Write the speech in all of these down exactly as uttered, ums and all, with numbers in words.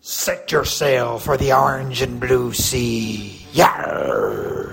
Set your sail for the orange and blue sea. Yarr!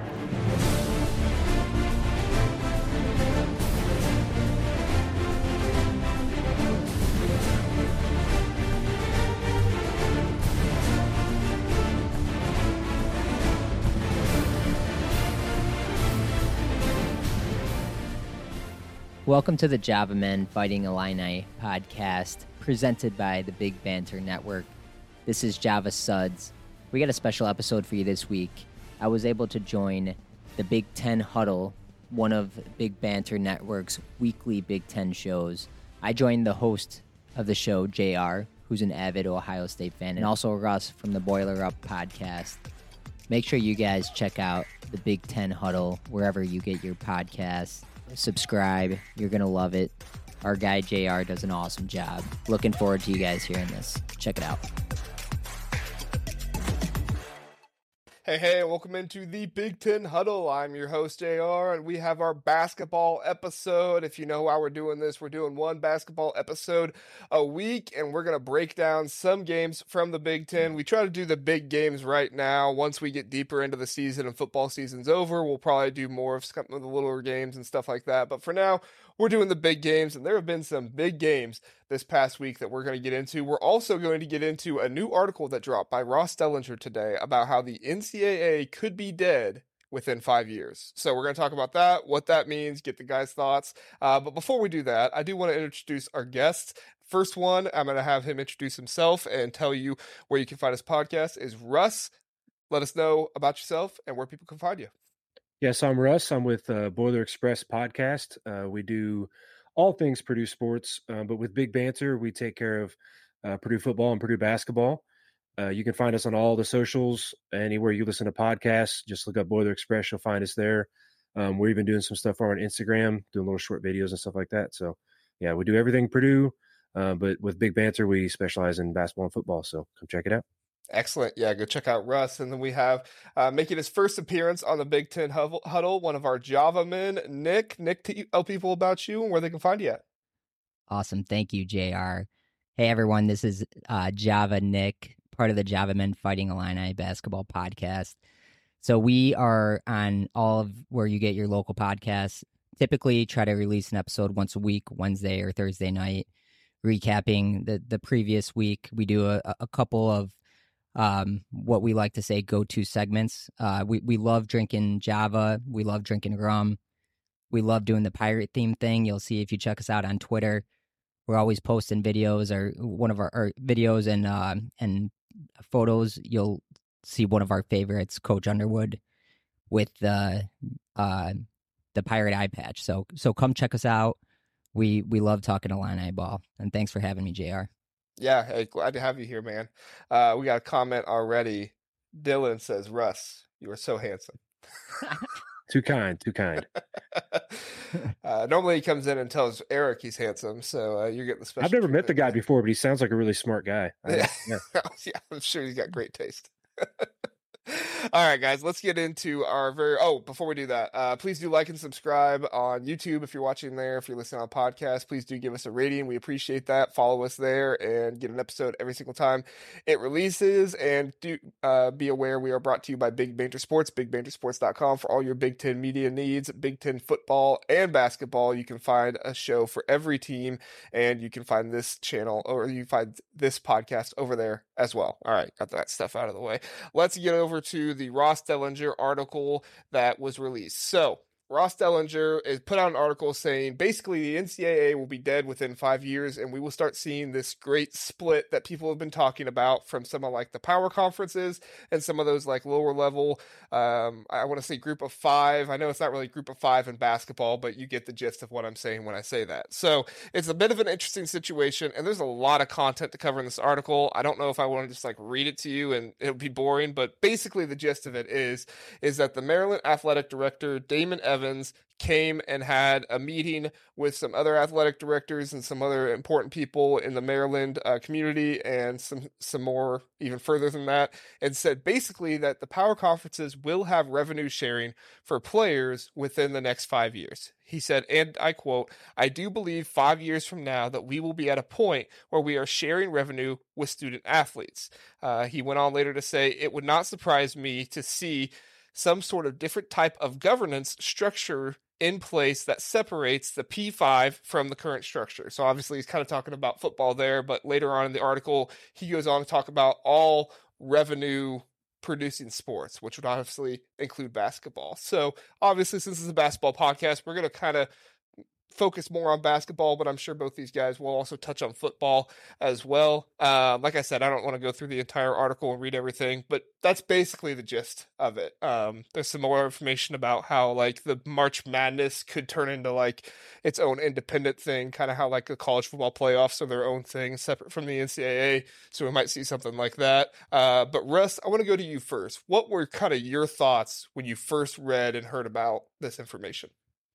Welcome to the Java Men Fighting Illini podcast, presented by the Big Banter Network. This is Java Suds. We got a special episode for you this week. I was able to join the Big Ten Huddle, one of Big Banter Network's weekly Big Ten shows. I joined the host of the show, J R, who's an avid Ohio State fan, and also Russ from the Boiler Up podcast. Make sure you guys check out the Big Ten Huddle wherever you get your podcasts. Subscribe. You're going to love it. Our guy J R does an awesome job. Looking forward to you guys hearing this. Check it out. Hey, hey, welcome into the Big Ten Huddle. I'm your host, J R, and we have our basketball episode. If you know how we're doing this, we're doing one basketball episode a week, and we're going to break down some games from the Big Ten. We try to do the big games right now. Once we get deeper into the season and football season's over, we'll probably do more of some of the littler games and stuff like that. But for now, we're doing the big games, and there have been some big games this past week that we're going to get into. We're also going to get into a new article that dropped by Ross Dellinger today about how the N C double A could be dead within five years. So we're going to talk about that, what that means, get the guys' thoughts. Uh, but before we do that, I do want to introduce our guests. First one, I'm going to have him introduce himself and tell you where you can find his podcast is Russ. Let us know about yourself and where people can find you. Yes, I'm Russ. I'm with uh, Boiler Express podcast. Uh, we do all things Purdue sports, uh, but with Big Banter, we take care of uh, Purdue football and Purdue basketball. Uh, you can find us on all the socials, anywhere you listen to podcasts. Just look up Boiler Express. You'll find us there. Um, we're even doing some stuff on Instagram, doing little short videos and stuff like that. So, yeah, we do everything Purdue, uh, but with Big Banter, we specialize in basketball and football. So come check it out. Excellent. Yeah, go check out Russ. And then we have uh, making his first appearance on the Big Ten Huddle, one of our Java men, Nick. Nick, tell people about you and where they can find you at. Awesome. Thank you, J R. Hey, everyone. This is uh, Java Nick, part of the Java Men Fighting Illini basketball podcast. So we are on all of where you get your local podcasts. Typically try to release an episode once a week, Wednesday or Thursday night, recapping the, the previous week. We do a, a couple of Um, what we like to say go-to segments. Uh, we, we love drinking Java. We love drinking rum. We love doing the pirate theme thing. You'll see if you check us out on Twitter. We're always posting videos or one of our or videos and uh, and photos. You'll see one of our favorites, Coach Underwood, with the uh, the pirate eye patch. So so come check us out. We we love talking Illini ball. And thanks for having me, J R. Yeah, hey, glad to have you here, man. Uh, we got a comment already. Dylan says, Russ, you are so handsome. Too kind, too kind. uh, normally he comes in and tells Eric he's handsome, so uh, you're getting the special I've never met the guy today. before, but he sounds like a really smart guy. I, Yeah. yeah. Yeah, I'm sure he's got great taste. All right, guys, let's get into our very, oh, before we do that, uh, please do like and subscribe on YouTube if you're watching there. If you're listening on podcast, please do give us a rating. We appreciate that. Follow us there and get an episode every single time it releases. And do uh, be aware we are brought to you by Big Banter Sports, big banter sports dot com for all your Big Ten media needs, Big Ten football and basketball. You can find a show for every team, and you can find this channel, or you find this podcast over there as well. All right, got that stuff out of the way. Let's get over to the Ross Dellinger article that was released. So Ross Dellinger is put out an article saying basically the N C double A will be dead within five years, and we will start seeing this great split that people have been talking about from some of like the power conferences and some of those like lower level, um, I want to say group of five. I know it's not really group of five in basketball, but you get the gist of what I'm saying when I say that. So it's a bit of an interesting situation, and there's a lot of content to cover in this article. I don't know if I want to just like read it to you and it would be boring, but basically the gist of it is, is that the Maryland athletic director, Damon Evans, Evans came and had a meeting with some other athletic directors and some other important people in the Maryland uh, community, and some some more even further than that, and said basically that the power conferences will have revenue sharing for players within the next five years. He said, and I quote, "I do believe five years from now that we will be at a point where we are sharing revenue with student athletes." Uh, he went on later to say, "It would not surprise me to see some sort of different type of governance structure in place that separates the P five from the current structure." So obviously he's kind of talking about football there, but later on in the article, he goes on to talk about all revenue producing sports, which would obviously include basketball. So obviously, since this is a basketball podcast, we're going to kind of focus more on basketball, but I'm sure both these guys will also touch on football as well. Uh, like I said, I don't want to go through the entire article and read everything, but that's basically the gist of it. Um, there's some more information about how like the March Madness could turn into like its own independent thing, kind of how like the college football playoffs are their own thing separate from the N C double A. So we might see something like that. Uh, but Russ, I want to go to you first. What were kind of your thoughts when you first read and heard about this information?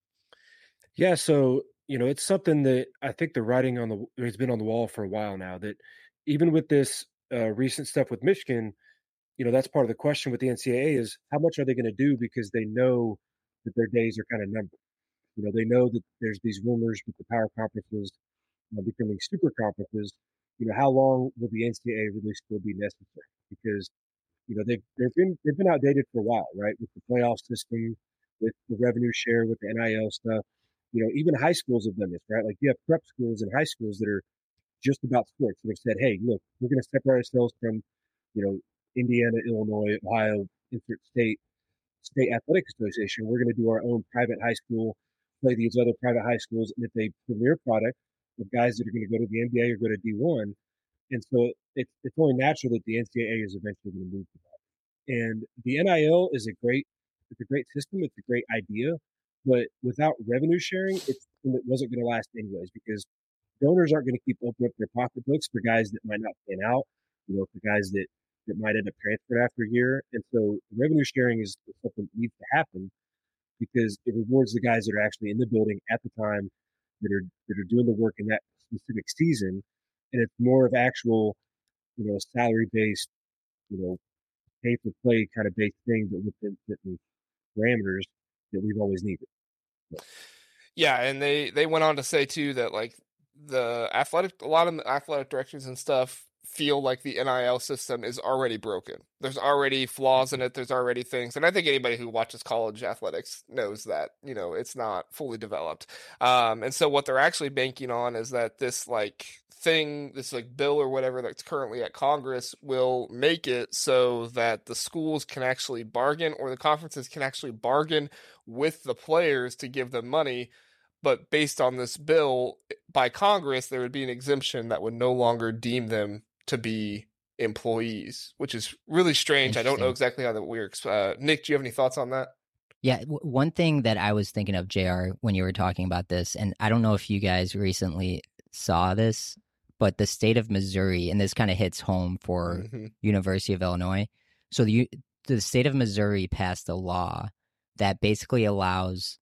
Yeah, so you know, it's something that I think the writing on the it's been on the wall for a while now. That even with this uh, recent stuff with Michigan, you know, that's part of the question with the N C double A is how much are they going to do because they know that their days are kind of numbered. You know, they know that there's these rumors with the power conferences uh, becoming super conferences. You know, how long will the N C double A really still be necessary? Because you know they've they've been they've been outdated for a while, right? With the playoff system, with the revenue share, with the N I L stuff. You know, even high schools have done this, right? Like you have prep schools and high schools that are just about sports that have said, "Hey, look, we're going to separate ourselves from, you know, Indiana, Illinois, Ohio, insert state, state athletic association. We're going to do our own private high school, play these other private high schools, and if they premier product of guys that are going to go to the N B A or go to D one, and so it's it's only natural that the N C double A is eventually going to move to that. And the N I L is a great, it's a great system. It's a great idea, but without revenue sharing, it's something that wasn't going to last anyways because donors aren't going to keep opening up their pocketbooks for guys that might not pan out, you know, for guys that that might end up transferred after a year. And so revenue sharing is something that needs to happen because it rewards the guys that are actually in the building at the time that are that are doing the work in that specific season, and it's more of actual, you know, salary based, you know, pay for play kind of based thing, but within certain parameters that we've always needed. But, Yeah, and they they went on to say too that like the athletic, a lot of the athletic directors and stuff feel like the N I L system is already broken. There's already flaws in it. There's already things, and I think anybody who watches college athletics knows that you know it's not fully developed. Um, and so what they're actually banking on is that this like thing, this like bill or whatever that's currently at Congress will make it so that the schools can actually bargain or the conferences can actually bargain with the players to give them money. But based on this bill by Congress, there would be an exemption that would no longer deem them to be employees, which is really strange. I don't know Interesting. exactly how that works. Uh, Nick, do you have any thoughts on that? Yeah, w- one thing that I was thinking of, J R, when you were talking about this, and I don't know if you guys recently saw this, but the state of Missouri, and this kind of hits home for Mm-hmm. University of Illinois. So the U- the state of Missouri passed a law that basically allows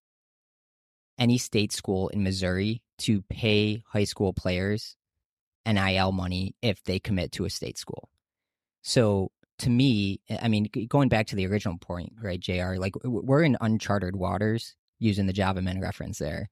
any state school in Missouri to pay high school players N I L money if they commit to a state school. So to me, I mean, going back to the original point, right, J R, like we're in uncharted waters using the Java Men reference there.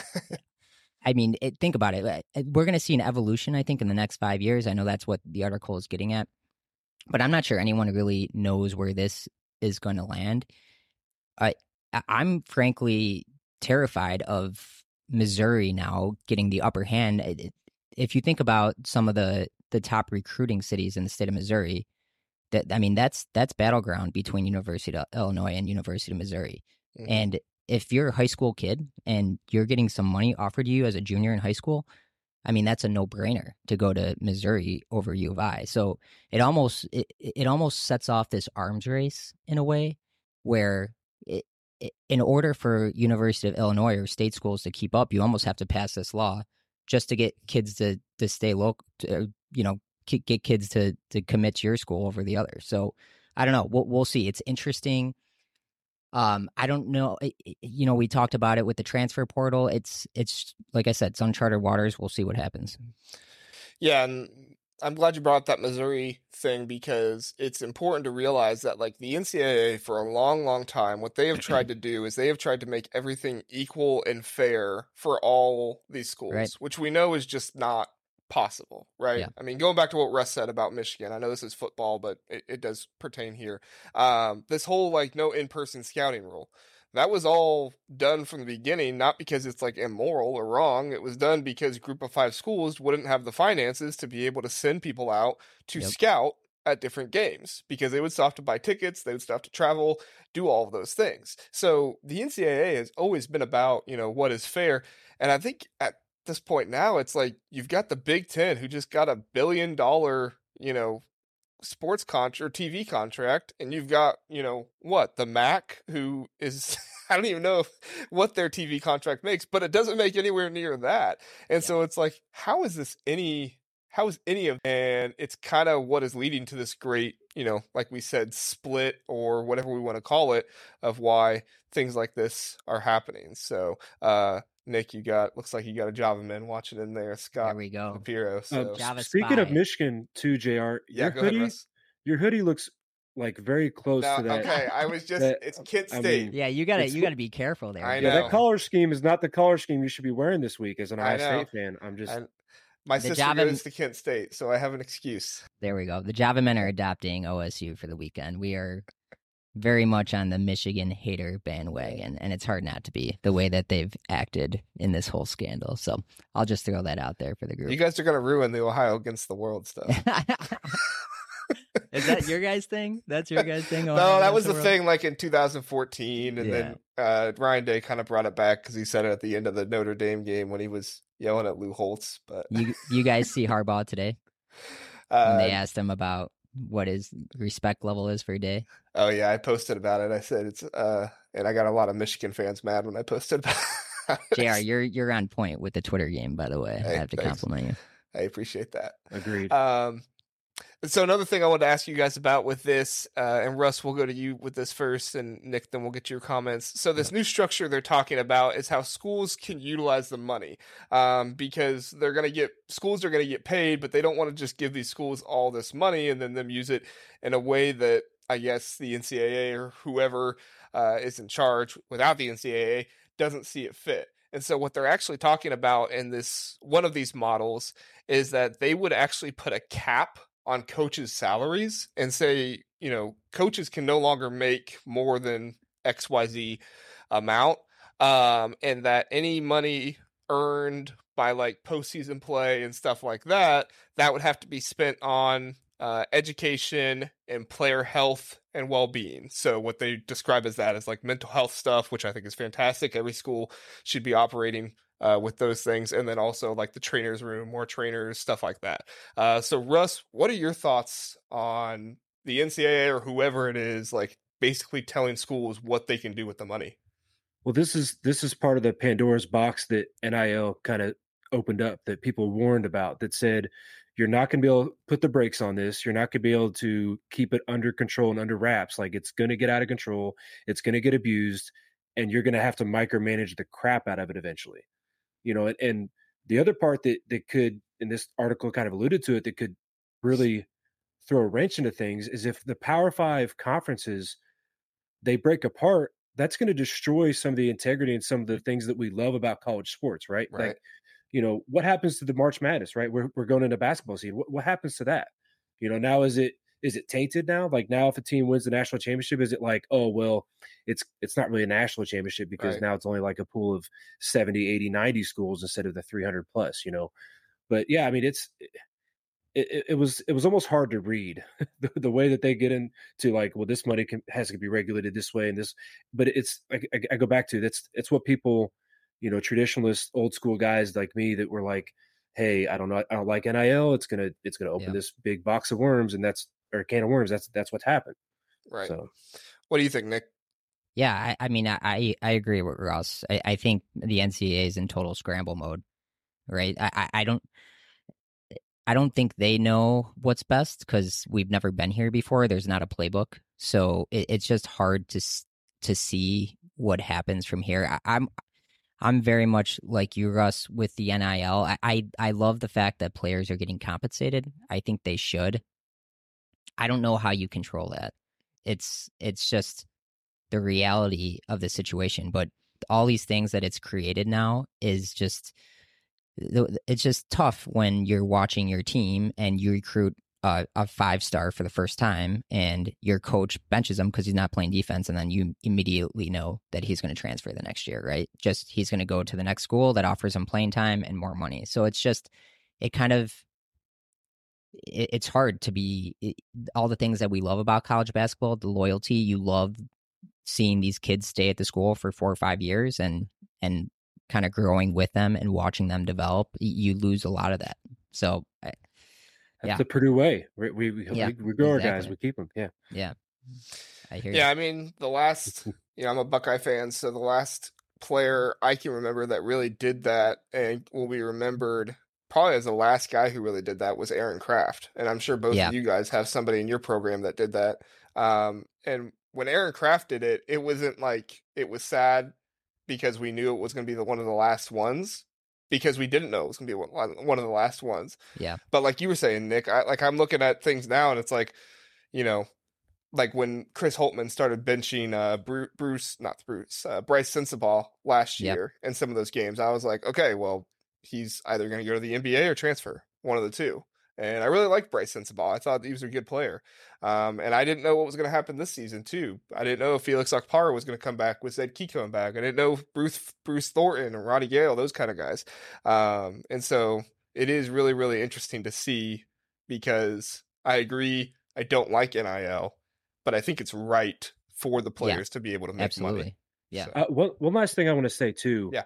I mean, it, think about it. We're going to see an evolution, I think, in the next five years. I know that's what the article is getting at, but I'm not sure anyone really knows where this is going to land. I, I'm frankly terrified of Missouri now getting the upper hand. If you think about some of the, the top recruiting cities in the state of Missouri, that I mean, that's that's battleground between University of Illinois and University of Missouri. Mm-hmm. And if you're a high school kid and you're getting some money offered to you as a junior in high school, I mean, that's a no-brainer to go to Missouri over U of I. So it almost it, it almost sets off this arms race in a way where it, it, in order for University of Illinois or state schools to keep up, you almost have to pass this law just to get kids to to stay local, to, you know, get kids to to commit to your school over the other. So I don't know. We'll we'll see. It's interesting. Um, I don't know. it- it- You know, we talked about it with the transfer portal. It's it's like I said, it's uncharted waters. We'll see what happens. Yeah, and I'm glad you brought up that Missouri thing because it's important to realize that like the N C double A for a long, long time, what they have tried to do is they have tried to make everything equal and fair for all these schools, Right. which we know is just not possible, right? Yeah. I mean, going back to what Russ said about Michigan, I know this is football, but it, it does pertain here. Um, this whole like no in-person scouting rule. That was all done from the beginning, not because it's like immoral or wrong. It was done because group of five schools wouldn't have the finances to be able to send people out to Yep. scout at different games because they would still have to buy tickets, they would still have to travel, do all of those things. So the N C double A has always been about, you know, what is fair. And I think at this point now, it's like you've got the Big Ten who just got a billion dollar, you know, sports contract or T V contract, and you've got, you know, what, the M A C, who is I don't even know if, what their T V contract makes, but it doesn't make anywhere near that. And Yeah. so it's like, how is this any how is any of and it's kind of what is leading to this great, you know, like we said, split or whatever we want to call it, of why things like this are happening. So uh Nick, you got looks like you got a Java man watching in there, There Scott we go. Papiro. Uh, So Java speaking of Spy. Michigan, too, J R, yeah, your go ahead, hoodie, Russ. your hoodie looks like very close No, to that. okay, I was just that- it's Kent I State. mean, Yeah, you gotta It's you lo- gotta be careful there. I dude. Yeah, know. that color scheme is not the color scheme you should be wearing this week as an I Ohio know. State fan. I'm just And my The sister Java- goes to Kent State, so I have an excuse. There we go. The Java men are adopting O S U for the weekend. We are very much on the Michigan hater bandwagon, and it's hard not to be the way that they've acted in this whole scandal. So I'll just throw that out there for the You group. guys are gonna ruin the Ohio against the world stuff. Is that your guys' thing? That's your guys' thing? No, Ohio that was against the world? thing like in two thousand fourteen, and then uh, Ryan Day kind of brought it back because he said it at the end of the Notre Dame game when he was yelling at Lou Holtz. But You you guys see Harbaugh today when uh, they asked him about what his respect level is for Day? oh yeah, I posted about it. I said it's uh, and I got a lot of Michigan fans mad when I posted about it. J R, you're you're on point with the Twitter game, by the way. Hey, I have to thanks. compliment you. I appreciate that. agreed. Um, so another thing I wanted to ask you guys about with this, uh, and Russ, we'll go to you with this first, and Nick, then we'll get your comments. So this new structure they're talking about is how schools can utilize the money, um, because they're going to get schools are going to get paid, but they don't want to just give these schools all this money and then them use it in a way that I guess the N C double A or whoever uh, is in charge without the N C double A doesn't see it fit. And so what they're actually talking about in this one of these models is that they would actually put a cap on coaches' salaries and say, you know, coaches can no longer make more than X Y Z amount, um, and that any money earned by like postseason play and stuff like that, that would have to be spent on uh, education and player health and well-being. So what they describe as that is like mental health stuff, which I think is fantastic. Every school should be operating Uh, with those things, and then also like the trainers room, more trainers, stuff like that. Uh, so Russ, what are your thoughts on the N C double A or whoever it is, like basically telling schools what they can do with the money? Well, this is this is part of the Pandora's box that N I L kind of opened up, that people warned about, that said you're not going to be able to put the brakes on this. You're not going to be able to keep it under control and under wraps. Like, it's going to get out of control. It's going to get abused, and you're going to have to micromanage the crap out of it eventually. You know, and, and the other part that that could, and this article kind of alluded to it, that could really throw a wrench into things is if the Power Five conferences, they break apart, that's going to destroy some of the integrity and some of the things that we love about college sports, right? Right. Like, you know, what happens to the March Madness, right? We're we're going into basketball season. What, what happens to that? You know, now is it is it tainted now? Like, now if a team wins the national championship, is it like, oh, well, it's it's not really a national championship because Right. now it's only like a pool of seventy, eighty, ninety schools instead of the three hundred plus, you know? But yeah, I mean, it's it, it, it was it was almost hard to read the, the way that they get into like, well, this money can, has to be regulated this way and this, but it's I, I, I go back to that's it's what people, you know, traditionalist old school guys like me that were like, hey, I don't know, I don't like N I L. It's gonna it's gonna open Yeah. this big box of worms, and that's or a can of worms. That's that's what's happened. Right. So What do you think, Nick? Yeah, I, I mean, I, I agree with Ross. I, I think the N C double A is in total scramble mode, right? I, I, I don't, I don't think they know what's best because we've never been here before. There's not a playbook, so it, it's just hard to to see what happens from here. I, I'm I'm very much like you, Russ, with the N I L. I, I I love the fact that players are getting compensated. I think they should. I don't know how you control that. It's it's just the reality of the situation. But all these things that it's created now is just it's just tough when you're watching your team and you recruit a, a five star for the first time and your coach benches him because he's not playing defense, and then you immediately know that he's going to transfer the next year, right? Just he's going to go to the next school that offers him playing time and more money. So it's just it kind of it, it's hard to be it, all the things that we love about college basketball, the loyalty. You love seeing these kids stay at the school for four or five years and and kind of growing with them and watching them develop. You lose a lot of that. So I, That's yeah. the Purdue way. We we we, Yeah, we, we grow exactly. our guys. We keep them. Yeah. Yeah. I hear Yeah, you. I mean, the last, you know, I'm a Buckeye fan, so the last player I can remember that really did that and will be remembered probably as the last guy who really did that was Aaron Kraft. And I'm sure both Yeah. of you guys have somebody in your program that did that. Um, and when Aaron Kraft did it, it wasn't like it was sad because we knew it was going to be the one of the last ones, because we didn't know it was going to be one one of the last ones. Yeah. But like you were saying, Nick, I, like I'm looking at things now and it's like, you know, like when Chris Holtman started benching uh, Bruce, Bruce, not Bruce, uh, Bryce Sensabaugh last Yep. year in some of those games, I was like, okay, well, he's either going to go to the N B A or transfer, one of the two. And I really liked Bryce Sensabaugh. I thought he was a good player. Um, and I didn't know what was going to happen this season, too. I didn't know if Felix Okpara was going to come back with Zed Key coming back. I didn't know if Bruce, Bruce Thornton and Roddy Gale, those kind of guys. Um, and so it is really, really interesting to see, because I agree, I don't like N I L, but I think it's right for the players to be able to make Absolutely. money. Yeah. So, Uh, one one last thing I want to say too. Yeah.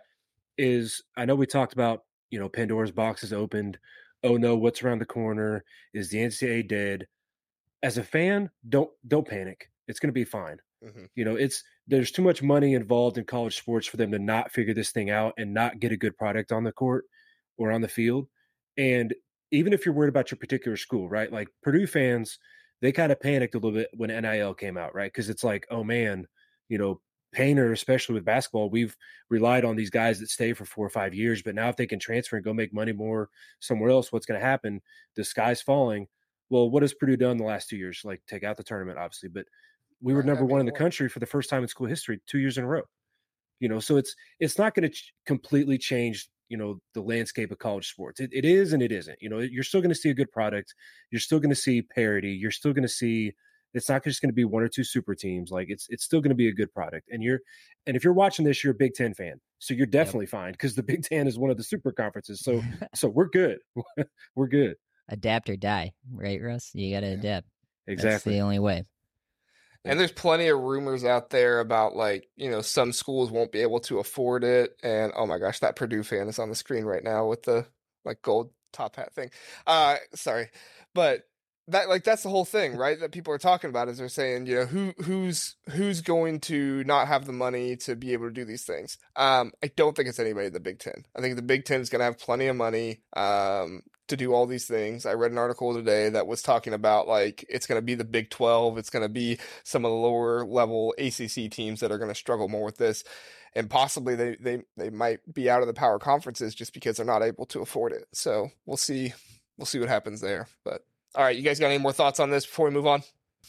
Is I know we talked about, you know, Pandora's box is opened. Oh no, what's around the corner? Is the N C double A dead? As a fan, don't don't panic. It's going to be fine. mhm. You know, it's there's too much money involved in college sports for them to not figure this thing out and not get a good product on the court or on the field. And even if you're worried about your particular school, right? Like Purdue fans, they kind of panicked a little bit when N I L came out, right? Because it's like, oh man, you know, Painter, especially with basketball, we've relied on these guys that stay for four or five years. But now if they can transfer and go make money more somewhere else, what's going to happen? The sky's falling. Well, what has Purdue done the last two years? Like take out the tournament, obviously, but we were Right, number that'd be one in the cool. country for the first time in school history, two years in a row. You know, so it's it's not going to ch- completely change, you know, the landscape of college sports. It, it is and it isn't. You know, you're still going to see a good product. You're still going to see parity. You're still going to see. It's not just going to be one or two super teams. Like it's it's still going to be a good product. And you're and if you're watching this, you're a Big Ten fan, so you're definitely fine because the Big Ten is one of the super conferences. So so we're good. We're good. Adapt or die, right, Russ? You got to adapt. That's Exactly. the only way. And there's plenty of rumors out there about, like, you know, some schools won't be able to afford it. And oh my gosh, that Purdue fan is on the screen right now with the like gold top hat thing. Uh, sorry, but that like that's the whole thing, right? That people are talking about is they're saying, you know, who who's who's going to not have the money to be able to do these things. Um, I don't think it's anybody in the Big Ten. I think the Big Ten is going to have plenty of money. Um, to do all these things. I read an article today that was talking about like it's going to be the Big twelve. It's going to be some of the lower level A C C teams that are going to struggle more with this, and possibly they they they might be out of the power conferences just because they're not able to afford it. So we'll see we'll see what happens there. But all right, you guys got any more thoughts on this before we move on?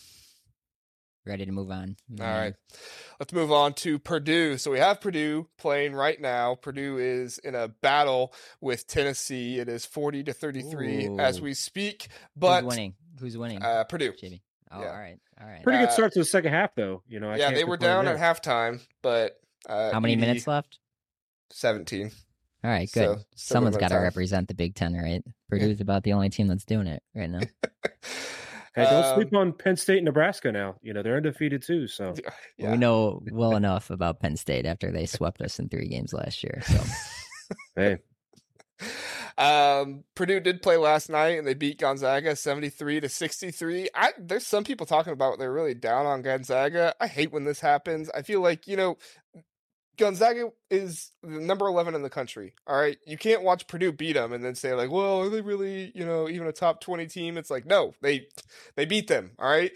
Ready to move on. All right. Let's move on to Purdue. So we have Purdue playing right now. Purdue is in a battle with Tennessee. It is forty to thirty-three Ooh. as we speak. But Who's winning? Who's winning? Uh, Purdue. Jimmy. Oh, yeah. all right. All right. Pretty good Uh, start to the second half, though. You know, I yeah, can't they were complain down there. at halftime, but uh, How many Edey, minutes left? seventeen. All right, So, good. still Someone's got got to time. represent the Big Ten, right? Purdue's about the only team that's doing it right now. Hey, don't Um, sleep on Penn State and Nebraska now. You know, they're undefeated too. So yeah. We know well enough about Penn State after they swept us in three games last year. So hey, Um, Purdue did play last night and they beat Gonzaga seventy-three to sixty-three. I there's some people talking about they're really down on Gonzaga. I hate when this happens. I feel like, you know, Gonzaga is the number eleven in the country. All right. You can't watch Purdue beat them and then say like, well, are they really, you know, even a top twenty team? It's like, no, they, they beat them. All right.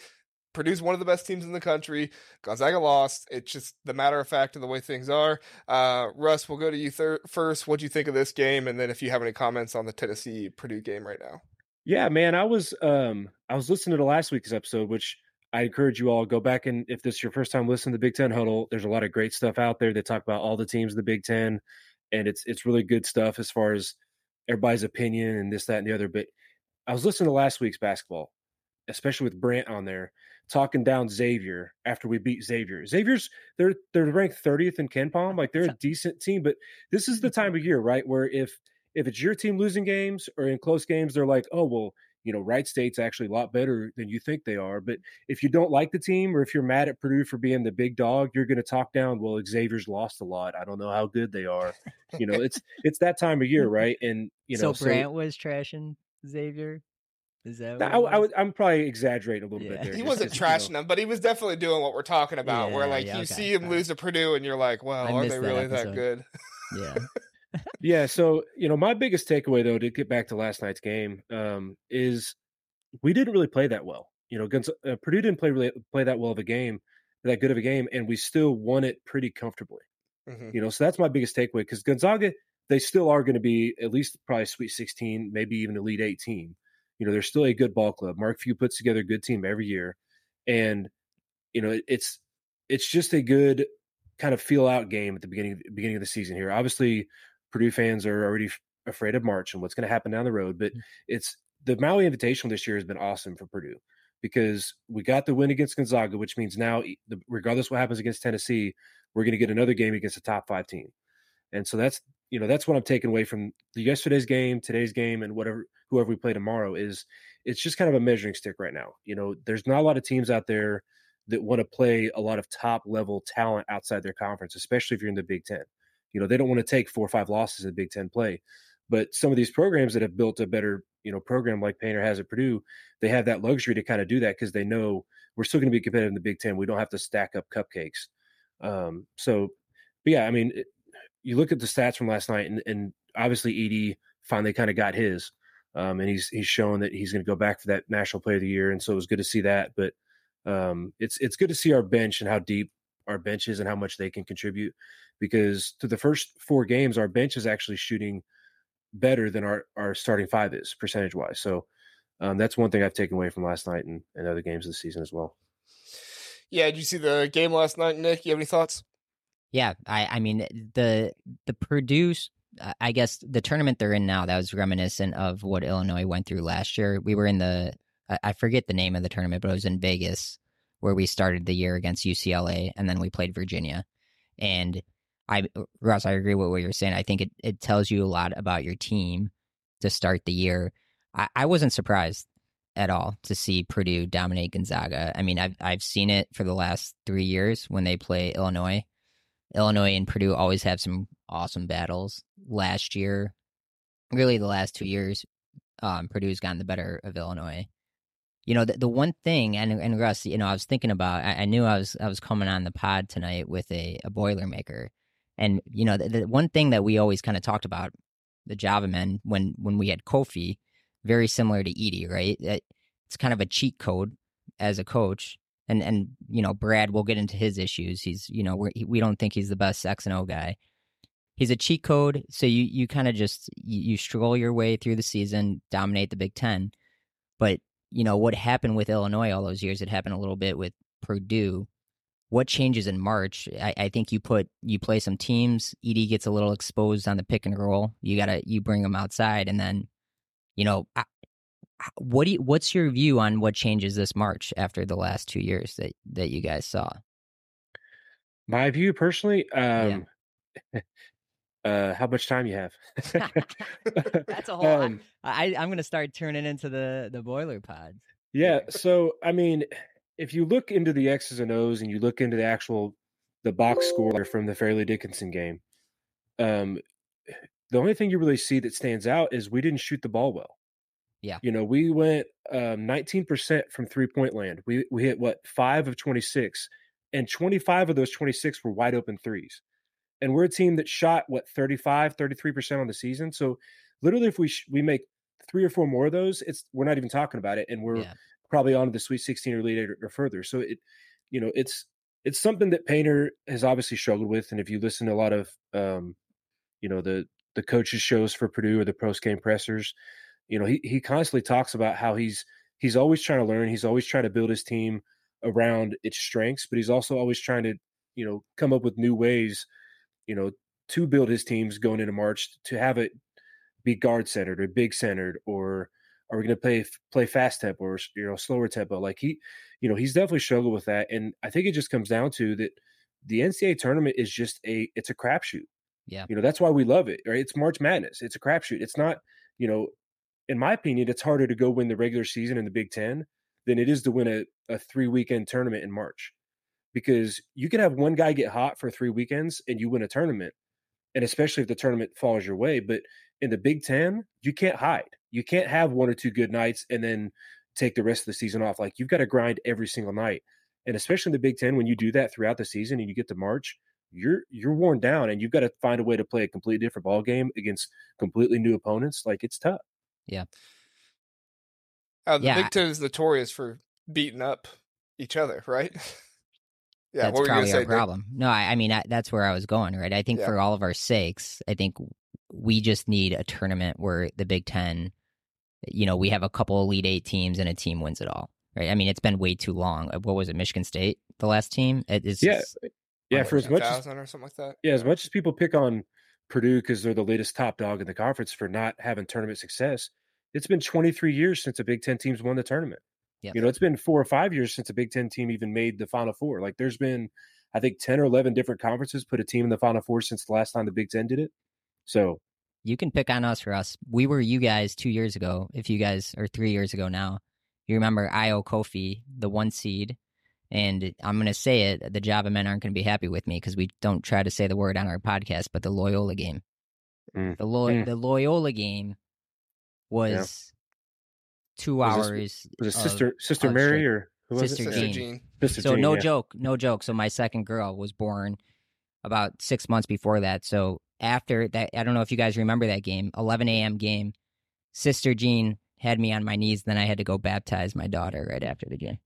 Purdue's one of the best teams in the country. Gonzaga lost. It's just the matter of fact of the way things are. Uh, Russ, we'll go to you thir- first. What do you think of this game? And then if you have any comments on the Tennessee Purdue game right now. Yeah, man, I was um I was listening to last week's episode, which I encourage you all go back, and if this is your first time listening to the Big Ten Huddle, there's a lot of great stuff out there. They talk about all the teams in the Big Ten, and it's it's really good stuff as far as everybody's opinion and this, that, and the other. But I was listening to last week's basketball, especially with Brant on there, talking down Xavier after we beat Xavier. Xavier's they're they're ranked thirtieth in KenPom, like they're a decent team, but this is the time of year, right, where if if it's your team losing games or in close games, they're like, oh well, you know, Wright State's actually a lot better than you think they are. But if you don't like the team, or if you're mad at Purdue for being the big dog, you're going to talk down, well, Xavier's lost a lot. I don't know how good they are. You know, it's it's that time of year, right? And you know, so Brant so, was trashing Xavier. Is that I, I would, I'm probably exaggerating a little yeah. bit there. He wasn't trashing you know. them, but he was definitely doing what we're talking about, yeah, where like yeah, you okay. see him lose to Purdue and you're like, well, I are they really that, that good? Yeah. Yeah. So, you know, my biggest takeaway, though, to get back to last night's game, um, is we didn't really play that well. You know, Gonz- uh, Purdue didn't play really play that well of a game, that good of a game, and we still won it pretty comfortably. Mm-hmm. You know, so that's my biggest takeaway, because Gonzaga, they still are going to be at least probably Sweet sixteen, maybe even Elite eighteen. You know, they're still a good ball club. Mark Few puts together a good team every year. And, you know, it's it's just a good kind of feel out game at the beginning, beginning of the season here. Obviously, Purdue fans are already f- afraid of March and what's going to happen down the road. But it's the Maui Invitational this year has been awesome for Purdue, because we got the win against Gonzaga, which means now, regardless what happens against Tennessee, we're going to get another game against a top five team. And so that's, you know, that's what I'm taking away from the yesterday's game, today's game, and whatever, whoever we play tomorrow is it's just kind of a measuring stick right now. You know, there's not a lot of teams out there that want to play a lot of top level talent outside their conference, especially if you're in the Big Ten. You know, they don't want to take four or five losses in Big Ten play. But some of these programs that have built a better, you know, program like Painter has at Purdue, they have that luxury to kind of do that, because they know we're still going to be competitive in the Big Ten. We don't have to stack up cupcakes. Um, so, but yeah, I mean, it, you look at the stats from last night, and, and obviously Edey finally kind of got his, um, and he's he's shown that he's going to go back for that National Player of the Year, and so it was good to see that. But um, it's it's good to see our bench and how deep our bench is and how much they can contribute, because to the first four games, our bench is actually shooting better than our, our starting five is percentage wise. So um, that's one thing I've taken away from last night and, and other games this season as well. Yeah. Did you see the game last night, Nick? You have any thoughts? Yeah. I, I mean, the, the Purdue, I guess the tournament they're in now, that was reminiscent of what Illinois went through last year. We were in the, I forget the name of the tournament, but it was in Vegas, where we started the year against U C L A, and then we played Virginia. And I, Ross, I agree with what you're saying. I think it, it tells you a lot about your team to start the year. I, I wasn't surprised at all to see Purdue dominate Gonzaga. I mean, I've I've seen it for the last three years when they play Illinois. Illinois and Purdue always have some awesome battles. Last year, really the last two years, um, Purdue's gotten the better of Illinois. You know, the, the one thing, and, and Russ, you know, I was thinking about, I, I knew I was I was coming on the pod tonight with a, a Boilermaker. And, you know, the, the one thing that we always kind of talked about, the Java men, when, when we had Kofi, very similar to Edey, right? It's kind of a cheat code as a coach. And, and you know, Brad, we'll get into his issues. He's, you know, we're, we don't think he's the best X and O guy. He's a cheat code. So you, you kind of just, you, you stroll your way through the season, dominate the Big Ten. But, you know, what happened with Illinois all those years, it happened a little bit with Purdue. What changes in March? I, I think you put you play some teams. Edey gets a little exposed on the pick and roll. You gotta you bring him outside, and then, you know, I, what do you, what's your view on what changes this March after the last two years that, that you guys saw? My view personally, um, yeah. uh, how much time you have? That's a whole. um, I, I'm gonna start turning into the the boiler pods. Yeah. So I mean, if you look into the X's and O's and you look into the actual the box score from the Fairleigh Dickinson game, um, the only thing you really see that stands out is we didn't shoot the ball well. Yeah. You know, we went um, nineteen percent from three-point land. We we hit, what, five of twenty-six, and twenty-five of those twenty-six were wide open threes. And we're a team that shot, what, thirty-five, thirty-three percent on the season. So literally if we sh- we make three or four more of those, it's we're not even talking about it. And we're yeah. probably on to the Sweet sixteen or Elite Eight or, or further. So it, you know, it's it's something that Painter has obviously struggled with. And if you listen to a lot of, um, you know, the the coaches shows for Purdue or the post game pressers, you know, he he constantly talks about how he's he's always trying to learn. He's always trying to build his team around its strengths, but he's also always trying to, you know, come up with new ways, you know, to build his teams going into March, to have it be guard centered or big centered, or are we going to play play fast tempo or, you know, slower tempo? Like he, you know, he's definitely struggled with that. And I think it just comes down to that the N C double A tournament is just a, it's a crapshoot. Yeah. You know, that's why we love it, right? It's March Madness. It's a crapshoot. It's not, you know, in my opinion, it's harder to go win the regular season in the Big Ten than it is to win a, a three weekend tournament in March, because you can have one guy get hot for three weekends and you win a tournament. And especially if the tournament falls your way. But in the Big Ten, you can't hide. You can't have one or two good nights and then take the rest of the season off. Like, you've got to grind every single night. And especially in the Big Ten, when you do that throughout the season and you get to March, you're you're worn down, and you've got to find a way to play a completely different ball game against completely new opponents. Like, it's tough. Yeah. Uh, the Yeah. Big Ten is notorious for beating up each other, right? Yeah, That's what were you gonna probably say, our Nick? problem. No, I, I mean, I, that's where I was going, right? I think Yeah. for all of our sakes, I think we just need a tournament where the Big Ten, you know, we have a couple Elite Eight teams and a team wins it all, right? I mean, it's been way too long. What was it, Michigan State, the last team? It is, Yeah. Yeah, for as much as two thousand or something like that. yeah, as much as people pick on Purdue because they're the latest top dog in the conference for not having tournament success, it's been twenty-three years since a Big Ten team's won the tournament. Yeah. You know, it's been four or five years since a Big Ten team even made the Final Four. Like, there's been, I think, ten or eleven different conferences put a team in the Final Four since the last time the Big Ten did it. So you can pick on us for us. We were you guys two years ago, if you guys, or three years ago now. You remember Io Kofi, the one seed. And I'm going to say it, the Java men aren't going to be happy with me because we don't try to say the word on our podcast, but the Loyola game. Mm. The, Lo- Mm. the Loyola game was Yeah. two Was this- hours. was it of- Sister Sister of Mary straight- or who was Sister it? Sister Jean. Jean. Sister So Jean, no yeah. joke, no joke. So my second girl was born about six months before that. So after that, I don't know if you guys remember that game, eleven a.m. game. Sister Jean had me on my knees. Then I had to go baptize my daughter right after the game.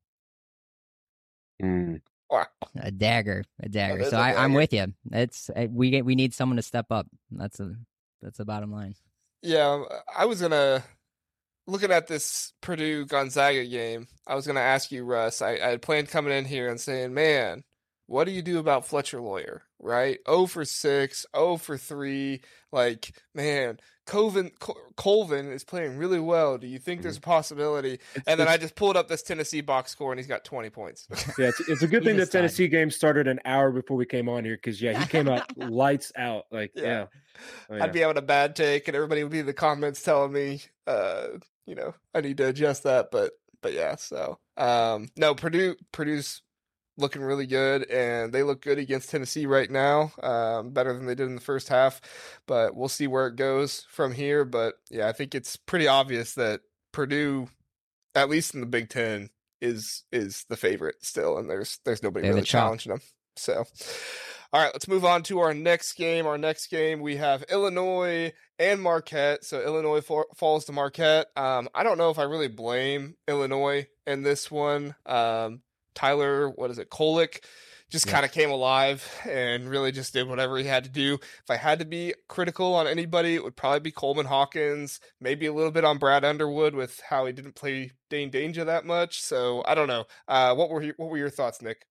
Mm. Wow. A dagger, a dagger. is So a I, I'm dagger. with you. It's I, we get we need someone to step up. That's a that's the bottom line. Yeah, I was gonna looking at this Purdue Gonzaga game. I was gonna ask you, Russ. I, I had planned coming in here and saying, "Man, what do you do about Fletcher Lawyer? Right, zero for six, zero for three. Like, man, Colvin Col- Colvin is playing really well. Do you think there's a possibility?" It's- And then I it's- just pulled up this Tennessee box score, and he's got twenty points. Yeah, it's, it's a good He's thing a the stud. Tennessee game started an hour before we came on here, because yeah, he came out lights out. Like, Yeah. yeah, Oh, yeah. I'd be having a bad take, and everybody would be in the comments telling me, uh, you know, I need to adjust that. But, but yeah. So, um, no, Purdue, Purdue's looking really good, and they look good against Tennessee right now, um, better than they did in the first half. But we'll see where it goes from here. But yeah, I think it's pretty obvious that Purdue, at least in the Big Ten, is is the favorite still, and there's there's nobody They're the really chalk. challenging them. So, all right, let's move on to our next game. Our next game, we have Illinois and Marquette. So Illinois fa- falls to Marquette. Um, I don't know if I really blame Illinois in this one. Um, Tyler, what is it, Kolick, just Yeah. kind of came alive and really just did whatever he had to do. If I had to be critical on anybody, it would probably be Coleman Hawkins, maybe a little bit on Brad Underwood with how he didn't play Dane Danger that much. So I don't know. Uh, what were your, what were your thoughts, Nick?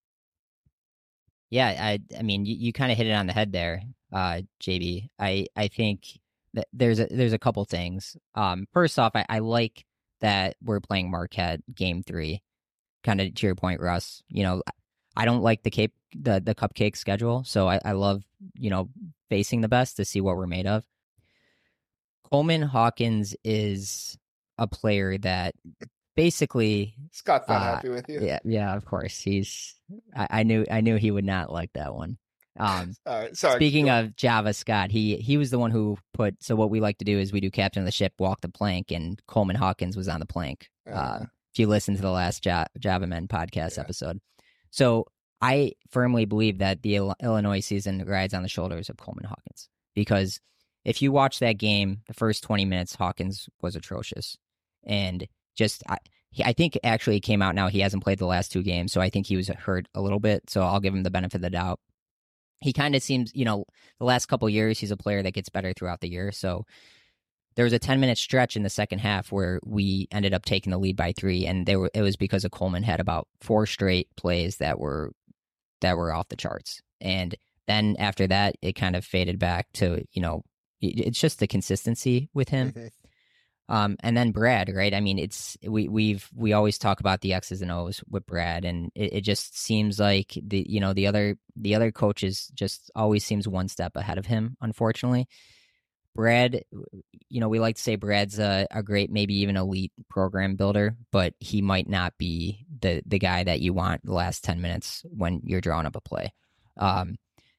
Yeah, I I mean you, you kind of hit it on the head there, uh, J B. I I think that there's a there's a couple things. Um, first off, I, I like that we're playing Marquette game three. Kind of to your point, Russ. You know, I don't like the cape the the cupcake schedule, so I, I love you know facing the best to see what we're made of. Coleman Hawkins is a player that basically Scott's not Uh, happy with you. yeah yeah of course he's I, I knew I knew he would not like that one. Um, All right, sorry. Speaking go- of Java Scott, he he was the one who put. So what we like to do is we do captain of the ship, walk the plank, and Coleman Hawkins was on the plank. Uh, Uh. if you listen to the last ja- Java Men podcast Yeah. episode, so I firmly believe that the Il- Illinois season rides on the shoulders of Coleman Hawkins, because if you watch that game, the first twenty minutes, Hawkins was atrocious, and just I, he, I think actually it came out now he hasn't played the last two games, so I think he was hurt a little bit. So I'll give him the benefit of the doubt. He kind of seems, you know, the last couple of years he's a player that gets better throughout the year. So there was a ten minute stretch in the second half where we ended up taking the lead by three, and there were, it was because of Coleman had about four straight plays that were that were off the charts. And then after that, it kind of faded back to, you know, it's just the consistency with him. Mhm. Um, and then Brad, right? I mean, it's we we've we always talk about the X's and O's with Brad, and it, it just seems like the you know the other the other coaches just always seems one step ahead of him. Unfortunately, Brad, you know, we like to say Brad's a, a great, maybe even elite program builder, but he might not be the the guy that you want the last ten minutes when you're drawing up a play. Um,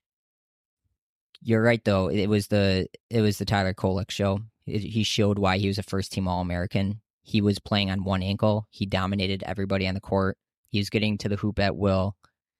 you're right, though. It was the it was the Tyler Kolek show. It, he showed why he was a first team All American. He was playing on one ankle. He dominated everybody on the court. He was getting to the hoop at will.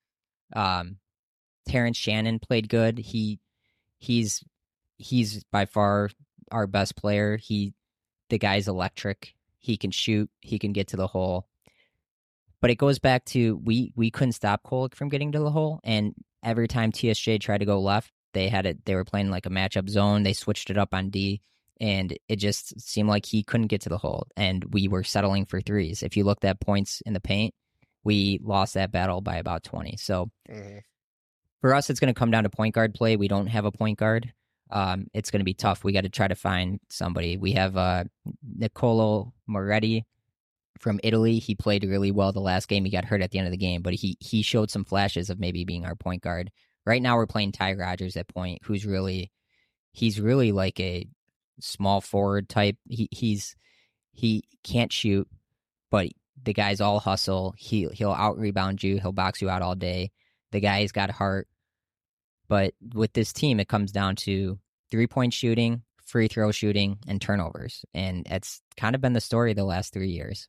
Um, Terrence Shannon played good. He he's he's by far our best player. He the guy's electric. He can shoot. He can get to the hole. But it goes back to we we couldn't stop Kolek from getting to the hole, and every time T S J tried to go left, they had it. They were playing like a matchup zone. They switched it up on D, and it just seemed like he couldn't get to the hole, and we were settling for threes. If you looked at points in the paint, we lost that battle by about twenty. So Mhm. for us, it's going to come down to point guard play. We don't have a point guard. Um, it's going to be tough. We got to try to find somebody. We have uh, Nicolo Moretti from Italy. He played really well the last game. He got hurt at the end of the game, but he he showed some flashes of maybe being our point guard. Right now, we're playing Ty Rogers at point, who's really he's really like a small forward type. He he's he can't shoot, but the guy's all hustle. He he'll out rebound you. He'll box you out all day. The guy's got heart. But with this team, it comes down to three point shooting, free throw shooting, and turnovers, and it's kind of been the story the last three years.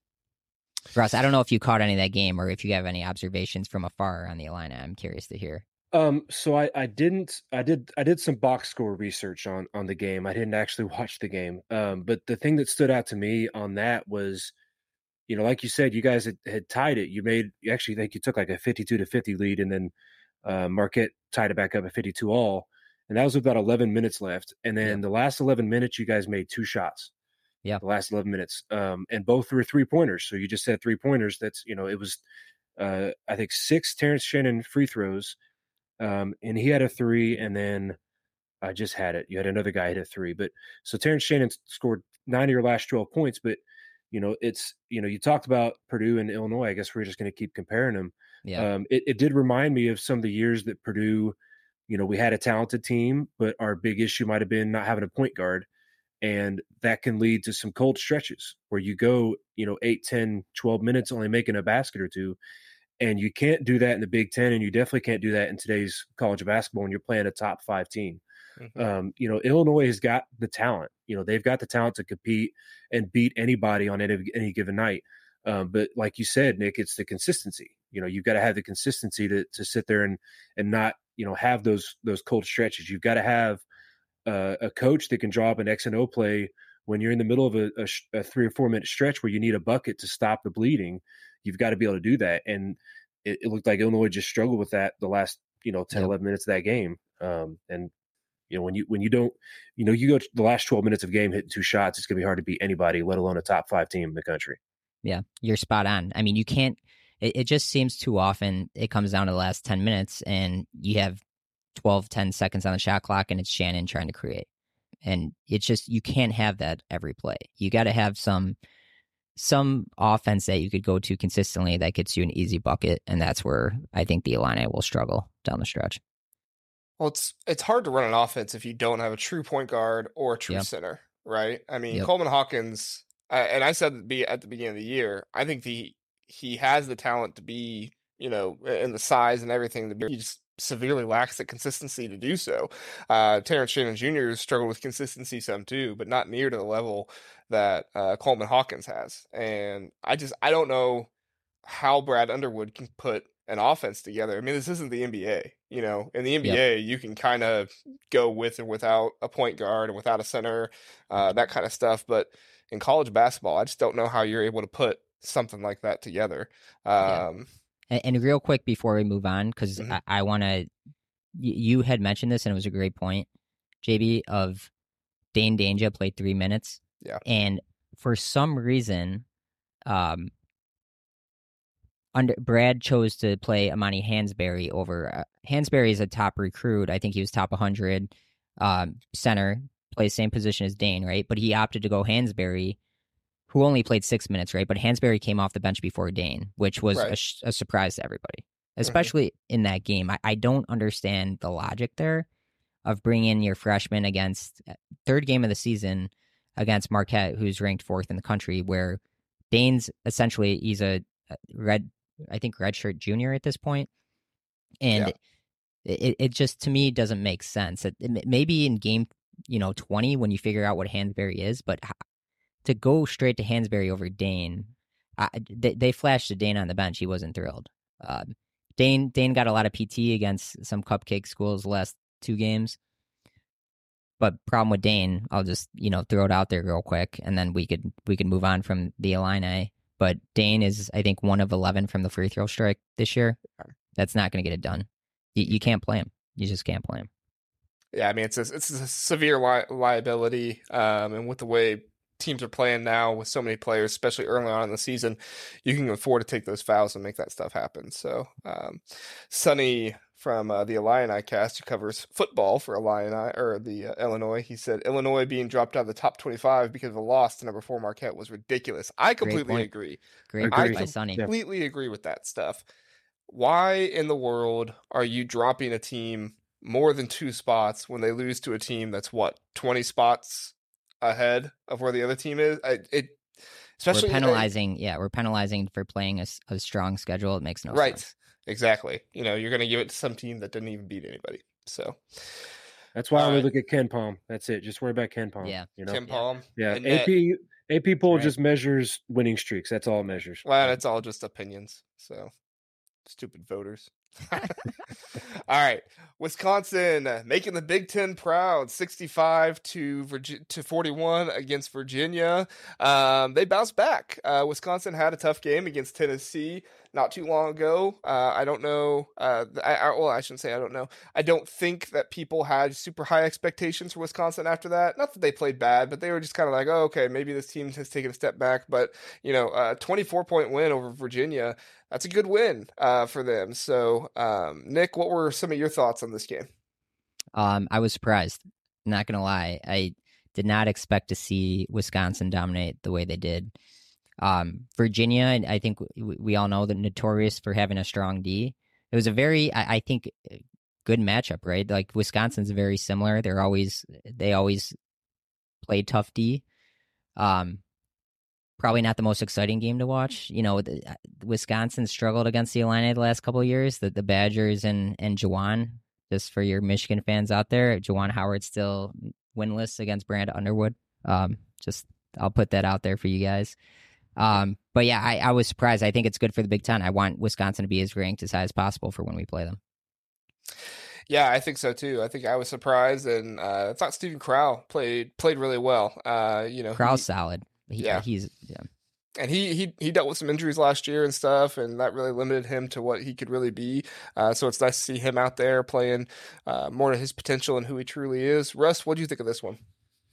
Russ, I don't know if you caught any of that game or if you have any observations from afar on the Illini. I'm curious to hear. Um, so I, I didn't I did I did some box score research on on the game. I didn't actually watch the game. Um, but the thing that stood out to me on that was, you know, like you said, you guys had, had tied it. You made you actually think you took like a fifty-two to fifty lead, and then uh, Marquette tied it back up at fifty-two all, and that was with about eleven minutes left. And then Yep. the last eleven minutes, you guys made two shots. Yeah. The last eleven minutes, um, and both were three pointers. So you just said three pointers. That's you know, it was uh, I think six Terrence Shannon free throws. Um, and he had a three, and then I just had it. You had another guy hit a three, but so Terrence Shannon scored nine of your last twelve points. But you know, it's you know, you talked about Purdue and Illinois. I guess we're just going to keep comparing them. Yeah. Um, it, it did remind me of some of the years that Purdue, you know, we had a talented team, but our big issue might have been not having a point guard, and that can lead to some cold stretches where you go, you know, eight, ten, twelve minutes only making a basket or two. And you can't do that in the Big Ten, and you definitely can't do that in today's college basketball when you're playing a top five team. Mhm. Um, you know, Illinois has got the talent. You know, they've got the talent to compete and beat anybody on any, any given night. Um, but like you said, Nick, it's the consistency. You know, you've got to have the consistency to to sit there and and not, you know, have those those cold stretches. You've got to have uh, a coach that can draw up an X and O play when you're in the middle of a, a, a three or four minute stretch where you need a bucket to stop the bleeding. You've got to be able to do that. And it, it looked like Illinois just struggled with that the last, you know, ten, Yep. eleven minutes of that game. Um, and, you know, when you, when you don't, you know, you go to the last twelve minutes of game hitting two shots, it's going to be hard to beat anybody, let alone a top five team in the country. Yeah, you're spot on. I mean, you can't, it, it just seems too often it comes down to the last ten minutes and you have twelve, ten seconds on the shot clock and it's Shannon trying to create. And it's just, you can't have that every play. You got to have some, some offense that you could go to consistently that gets you an easy bucket. And that's where I think the Illini will struggle down the stretch. Well, it's it's hard to run an offense if you don't have a true point guard or a true Yep. center, right? I mean, Yep. Coleman Hawkins, uh, and I said be at the beginning of the year, I think the he has the talent to be, you know, and the size and everything. To be, he just severely lacks the consistency to do so. Uh, Terrence Shannon Junior struggled with consistency some too, but not near to the level that uh, Coleman Hawkins has. And I just I don't know how Brad Underwood can put an offense together. I mean, this isn't the N B A. You know, in the N B A, you can kind of go with or without a point guard and without a center, uh, that kind of stuff. But in college basketball, I just don't know how you're able to put something like that together. Yeah. Um, And, and real quick before we move on, because Mhm. I, I want to, you had mentioned this and it was a great point, J B, of Dane Danger played three minutes. Yeah. And for some reason, um, under Brad chose to play Amani Hansberry over uh, Hansberry is a top recruit. I think he was top one hundred um, center, plays same position as Dane, right? But he opted to go Hansberry, who only played six minutes, right? But Hansberry came off the bench before Dane, which was Right. a, sh- a surprise to everybody, Mhm. especially in that game. I, I don't understand the logic there of bringing your freshman against uh, third game of the season against Marquette, who's ranked fourth in the country, where Dane's essentially he's a a red, I think redshirt junior at this point, and Yeah. it, it just to me doesn't make sense. It, it- maybe in game you know twenty when you figure out what Hansberry is, but h- to go straight to Hansberry over Dane, I, they, they flashed to Dane on the bench. He wasn't thrilled. Uh, Dane Dane got a lot of P T against some cupcake schools the last two games. But problem with Dane, I'll just you know throw it out there real quick, and then we could we could move on from the Illini. But Dane is, I think, one of eleven from the free throw strike this year. That's not going to get it done. You, you can't play him. You just can't play him. Yeah, I mean it's a, it's a severe li- liability, um, and with the way teams are playing now, with so many players, especially early on in the season, you can afford to take those fouls and make that stuff happen. So, um, Sonny from uh, the Illini cast, who covers football for Illini or the uh, Illinois, he said Illinois being dropped out of the top twenty-five because of a loss to number four Marquette was ridiculous. I completely point. agree. Great I point by Sonny. Yeah. completely agree with that stuff. Why in the world are you dropping a team more than two spots when they lose to a team that's what twenty spots ahead of where the other team is? I, it especially We're I- penalizing. Yeah, we're penalizing for playing a, s- a strong schedule. It makes no right, sense. exactly. You know, you're going to give it to some team that didn't even beat anybody. So That's why I All only right. look at Ken Palm. That's it. Just worry about Ken Palm. Yeah. You know. Tim Yeah. Palm, Yeah. and Net. A P A P poll right. just measures winning streaks. That's all it measures. Well, it's all just opinions. So stupid voters. All right, Wisconsin uh, making the Big Ten proud, sixty-five to Virgi- to forty-one against Virginia. Um, they bounced back. Uh, Wisconsin had a tough game against Tennessee not too long ago. Uh, I don't know. Uh, I, I, well, I shouldn't say I don't know. I don't think that people had super high expectations for Wisconsin after that. Not that they played bad, but they were just kind of like, oh, okay, maybe this team has taken a step back. But you know, a twenty-four point win over Virginia. That's a good win uh, for them. So, um, Nick, what were some of your thoughts on this game? Um, I was surprised. Not gonna lie, I did not expect to see Wisconsin dominate the way they did. Um, Virginia, and I think we, we all know they're notorious for having a strong D. It was a very, I, I think, good matchup, right? Like Wisconsin's very similar. They're always they always play tough D. Um, probably not the most exciting game to watch. You know, the, Wisconsin struggled against the Illini the last couple of years. The the Badgers and and Juwan. Just for your Michigan fans out there, Juwan Howard's still winless against Brand Underwood. Um, just I'll put that out there for you guys. Um, but yeah, I, I was surprised. I think it's good for the Big Ten. I want Wisconsin to be as ranked as high as possible for when we play them. Yeah, I think so too. I think I was surprised, and uh, I thought Stephen Crow played played really well. Uh, you know, Crow's he, solid. He, yeah. he's yeah. and he he he dealt with some injuries last year and stuff, and that really limited him to what he could really be. Uh, so it's nice to see him out there playing uh, more to his potential and who he truly is. Russ, what do you think of this one?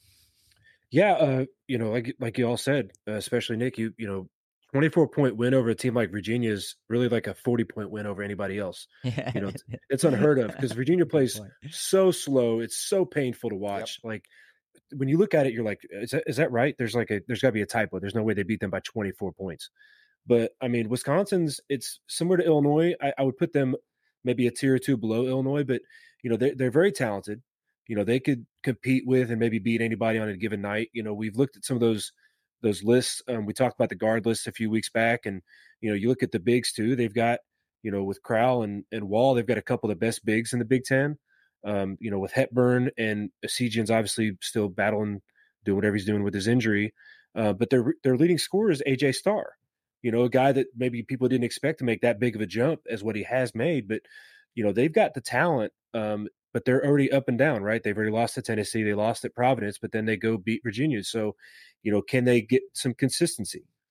Yeah, uh, you know, like like you all said, uh, especially Nick, you you know, twenty-four point win over a team like Virginia is really like a forty point win over anybody else. You know, it's, it's unheard of because Virginia plays so slow. It's so painful to watch. Yep. Like when you look at it, you're like, is that, is that right? There's like a there's got to be a typo. There's no way they beat them by twenty-four points. But I mean, Wisconsin's it's similar to Illinois. I, I would put them maybe a tier or two below Illinois, but you know, they're they're very talented. You know, they could compete with and maybe beat anybody on a given night. You know, we've looked at some of those those lists. Um, we talked about the guard list a few weeks back, and you know, you look at the bigs too. They've got, you know, with Crowell and, and Wall, they've got a couple of the best bigs in the Big Ten. Um, you know, with Hepburn and Esigian's obviously still battling, doing whatever he's doing with his injury. Uh, but their their leading scorer is A J Starr. You know, a guy that maybe people didn't expect to make that big of a jump as what he has made. But you know, they've got the talent. Um, but they're already up and down, right? They've already lost to Tennessee. They lost at Providence, but then they go beat Virginia. So, you know, can they get some consistency?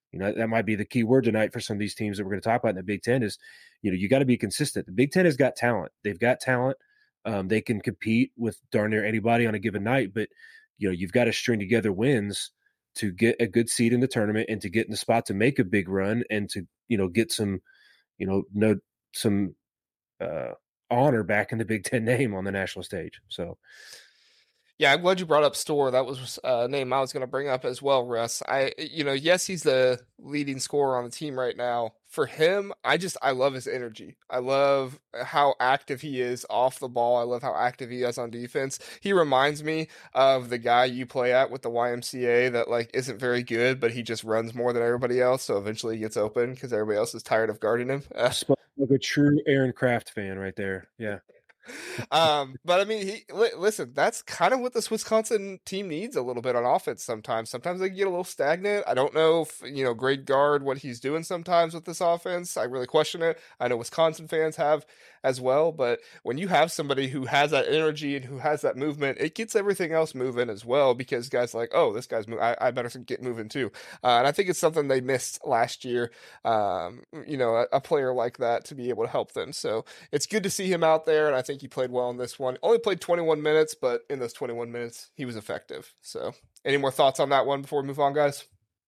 You know, that might be the key word tonight for some of these teams that we're going to talk about in the Big Ten is, you know, you got to be consistent. The Big Ten has got talent. They've got talent. Um, they can compete with darn near anybody on a given night, but, you know, you've got to string together wins to get a good seed in the tournament and to get in the spot to make a big run and to, you know, get some, you know, no, some uh, honor back in the Big Ten name on the national stage. So, yeah, I'm glad you brought up Storr. That was a name I was going to bring up as well, Russ. I, you know, yes, he's the leading scorer on the team right now. For him, I just, I love his energy. I love how active he is off the ball. I love how active he is on defense. He reminds me of the guy you play at with the Y M C A that like isn't very good, but he just runs more than everybody else. So eventually he gets open because everybody else is tired of guarding him. Uh, like a true Aaron Kraft fan right there. Yeah. um, but I mean, he li- listen. That's kind of what this Wisconsin team needs a little bit on offense. Sometimes, sometimes they get a little stagnant. I don't know if you know, Greg Gard, what he's doing sometimes with this offense. I really question it. I know Wisconsin fans have as well. But when you have somebody who has that energy and who has that movement, it gets everything else moving as well. Because guys are like, oh, this guy's mo- I, I better get moving too. Uh, and I think it's something they missed last year. Um, you know, a, a player like that to be able to help them. So it's good to see him out there, and I think he played well in this one. Only played twenty-one minutes, but in those twenty-one minutes, he was effective. So, any more thoughts on that one before we move on, guys?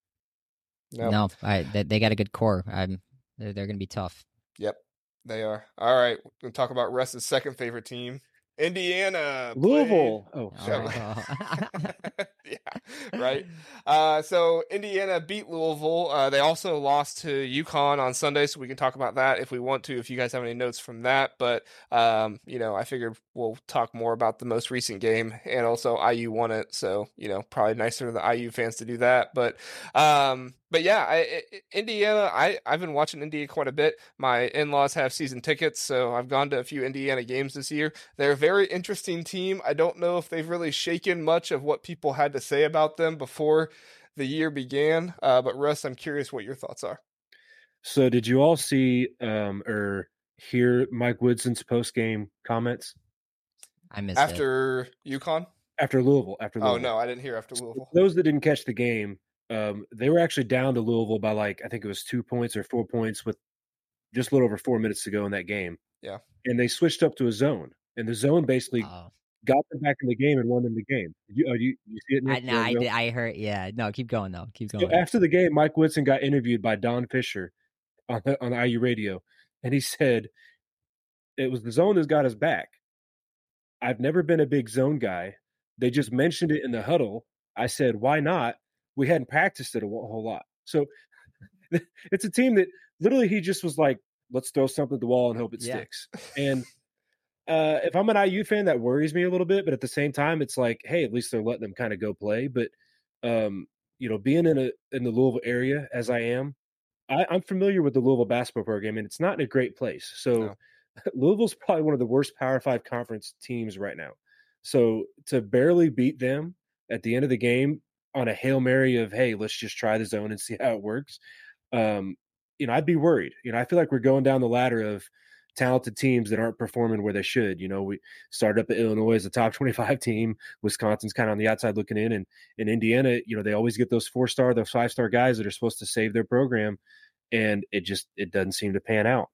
No, no I, they, they got a good core. I'm, they're they're going to be tough. Yep, they are. All right, we're going to talk about Russ's second favorite team, Indiana. Louisville. Played... Oh, sorry. Oh. Yeah, right. Uh, so Indiana beat Louisville. Uh, they also lost to UConn on Sunday, so we can talk about that if we want to, if you guys have any notes from that. But, um, you know, I figured we'll talk more about the most recent game, and also I U won it. So, you know, probably nicer to the I U fans to do that. But, um, but yeah, I, I, Indiana, I, I've been watching Indiana quite a bit. My in-laws have season tickets, so I've gone to a few Indiana games this year. They're a very interesting team. I don't know if they've really shaken much of what people had to say about them before the year began. Uh, but Russ, I'm curious what your thoughts are. So did you all see um, or hear Mike Woodson's post-game comments? I missed after it. UConn? After Louisville. After Louisville. Oh, no, I didn't hear after Louisville. Those that didn't catch the game, um, they were actually down to Louisville by like, I think it was two points or four points with just a little over four minutes to go in that game. Yeah. And they switched up to a zone. And the zone basically oh. got them back in the game and won them the game. Did you, oh, you, you see it, Nick? I, no, I, did, I heard, yeah. No, keep going, though. Keep going. So after the game, Mike Woodson got interviewed by Don Fisher on the, on the I U radio. And he said, it was the zone that's got us back. I've never been a big zone guy. They just mentioned it in the huddle. I said, why not? We hadn't practiced it a whole lot. So it's a team that literally he just was like, let's throw something at the wall and hope it yeah. sticks. And uh, if I'm an I U fan, that worries me a little bit. But at the same time, it's like, hey, at least they're letting them kind of go play. But, um, you know, being in a in the Louisville area as I am, I, I'm familiar with the Louisville basketball program, and it's not in a great place. So no. Louisville's probably one of the worst Power Five conference teams right now. So to barely beat them at the end of the game on a Hail Mary of, hey, let's just try the zone and see how it works. Um, you know, I'd be worried. You know, I feel like we're going down the ladder of talented teams that aren't performing where they should. You know, we started up at Illinois as a top twenty-five team. Wisconsin's kind of on the outside looking in. And in Indiana, you know, they always get those four-star, those five-star guys that are supposed to save their program. And it just, it doesn't seem to pan out.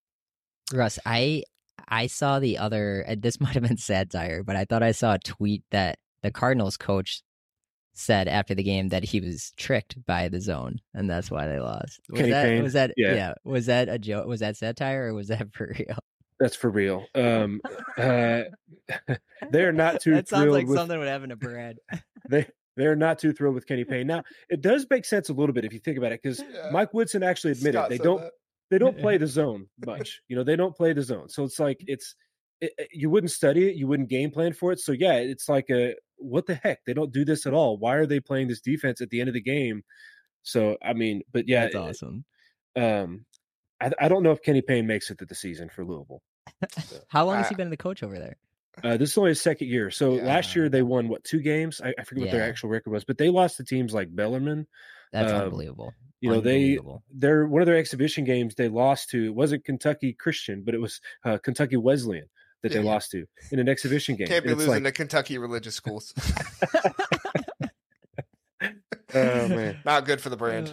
Russ, I I saw the other, this might have been satire, but I thought I saw a tweet that the Cardinals coach said after the game that he was tricked by the zone, and that's why they lost. Was Kenny that Payne. was that yeah. yeah? Was that a joke? Was that satire or was that for real? That's for real. Um, uh, they're not too. That sounds like with, something would happen to Brad. they they're not too thrilled with Kenny Payne. Now it does make sense a little bit if you think about it, because yeah. Mike Woodson actually admitted Scott they don't that. they don't play the zone much. You know, they don't play the zone, so it's like it's it, you wouldn't study it, you wouldn't game plan for it. So yeah, it's like a what the heck? They don't do this at all. Why are they playing this defense at the end of the game? So I mean, but yeah, that's awesome. Um, I, I don't know if Kenny Payne makes it to the season for Louisville. So. How long has he been the coach over there? Uh, this is only his second year. So yeah. last year they won what two games? I, I forget yeah. what their actual record was, but they lost to teams like Bellarmine. That's um, unbelievable. You know, they they're one of their exhibition games they lost to. It wasn't Kentucky Christian, but it was uh, Kentucky Wesleyan that they yeah. lost to in an exhibition game. Can't be losing like, to Kentucky religious schools. Oh man, not good for the brand. Uh,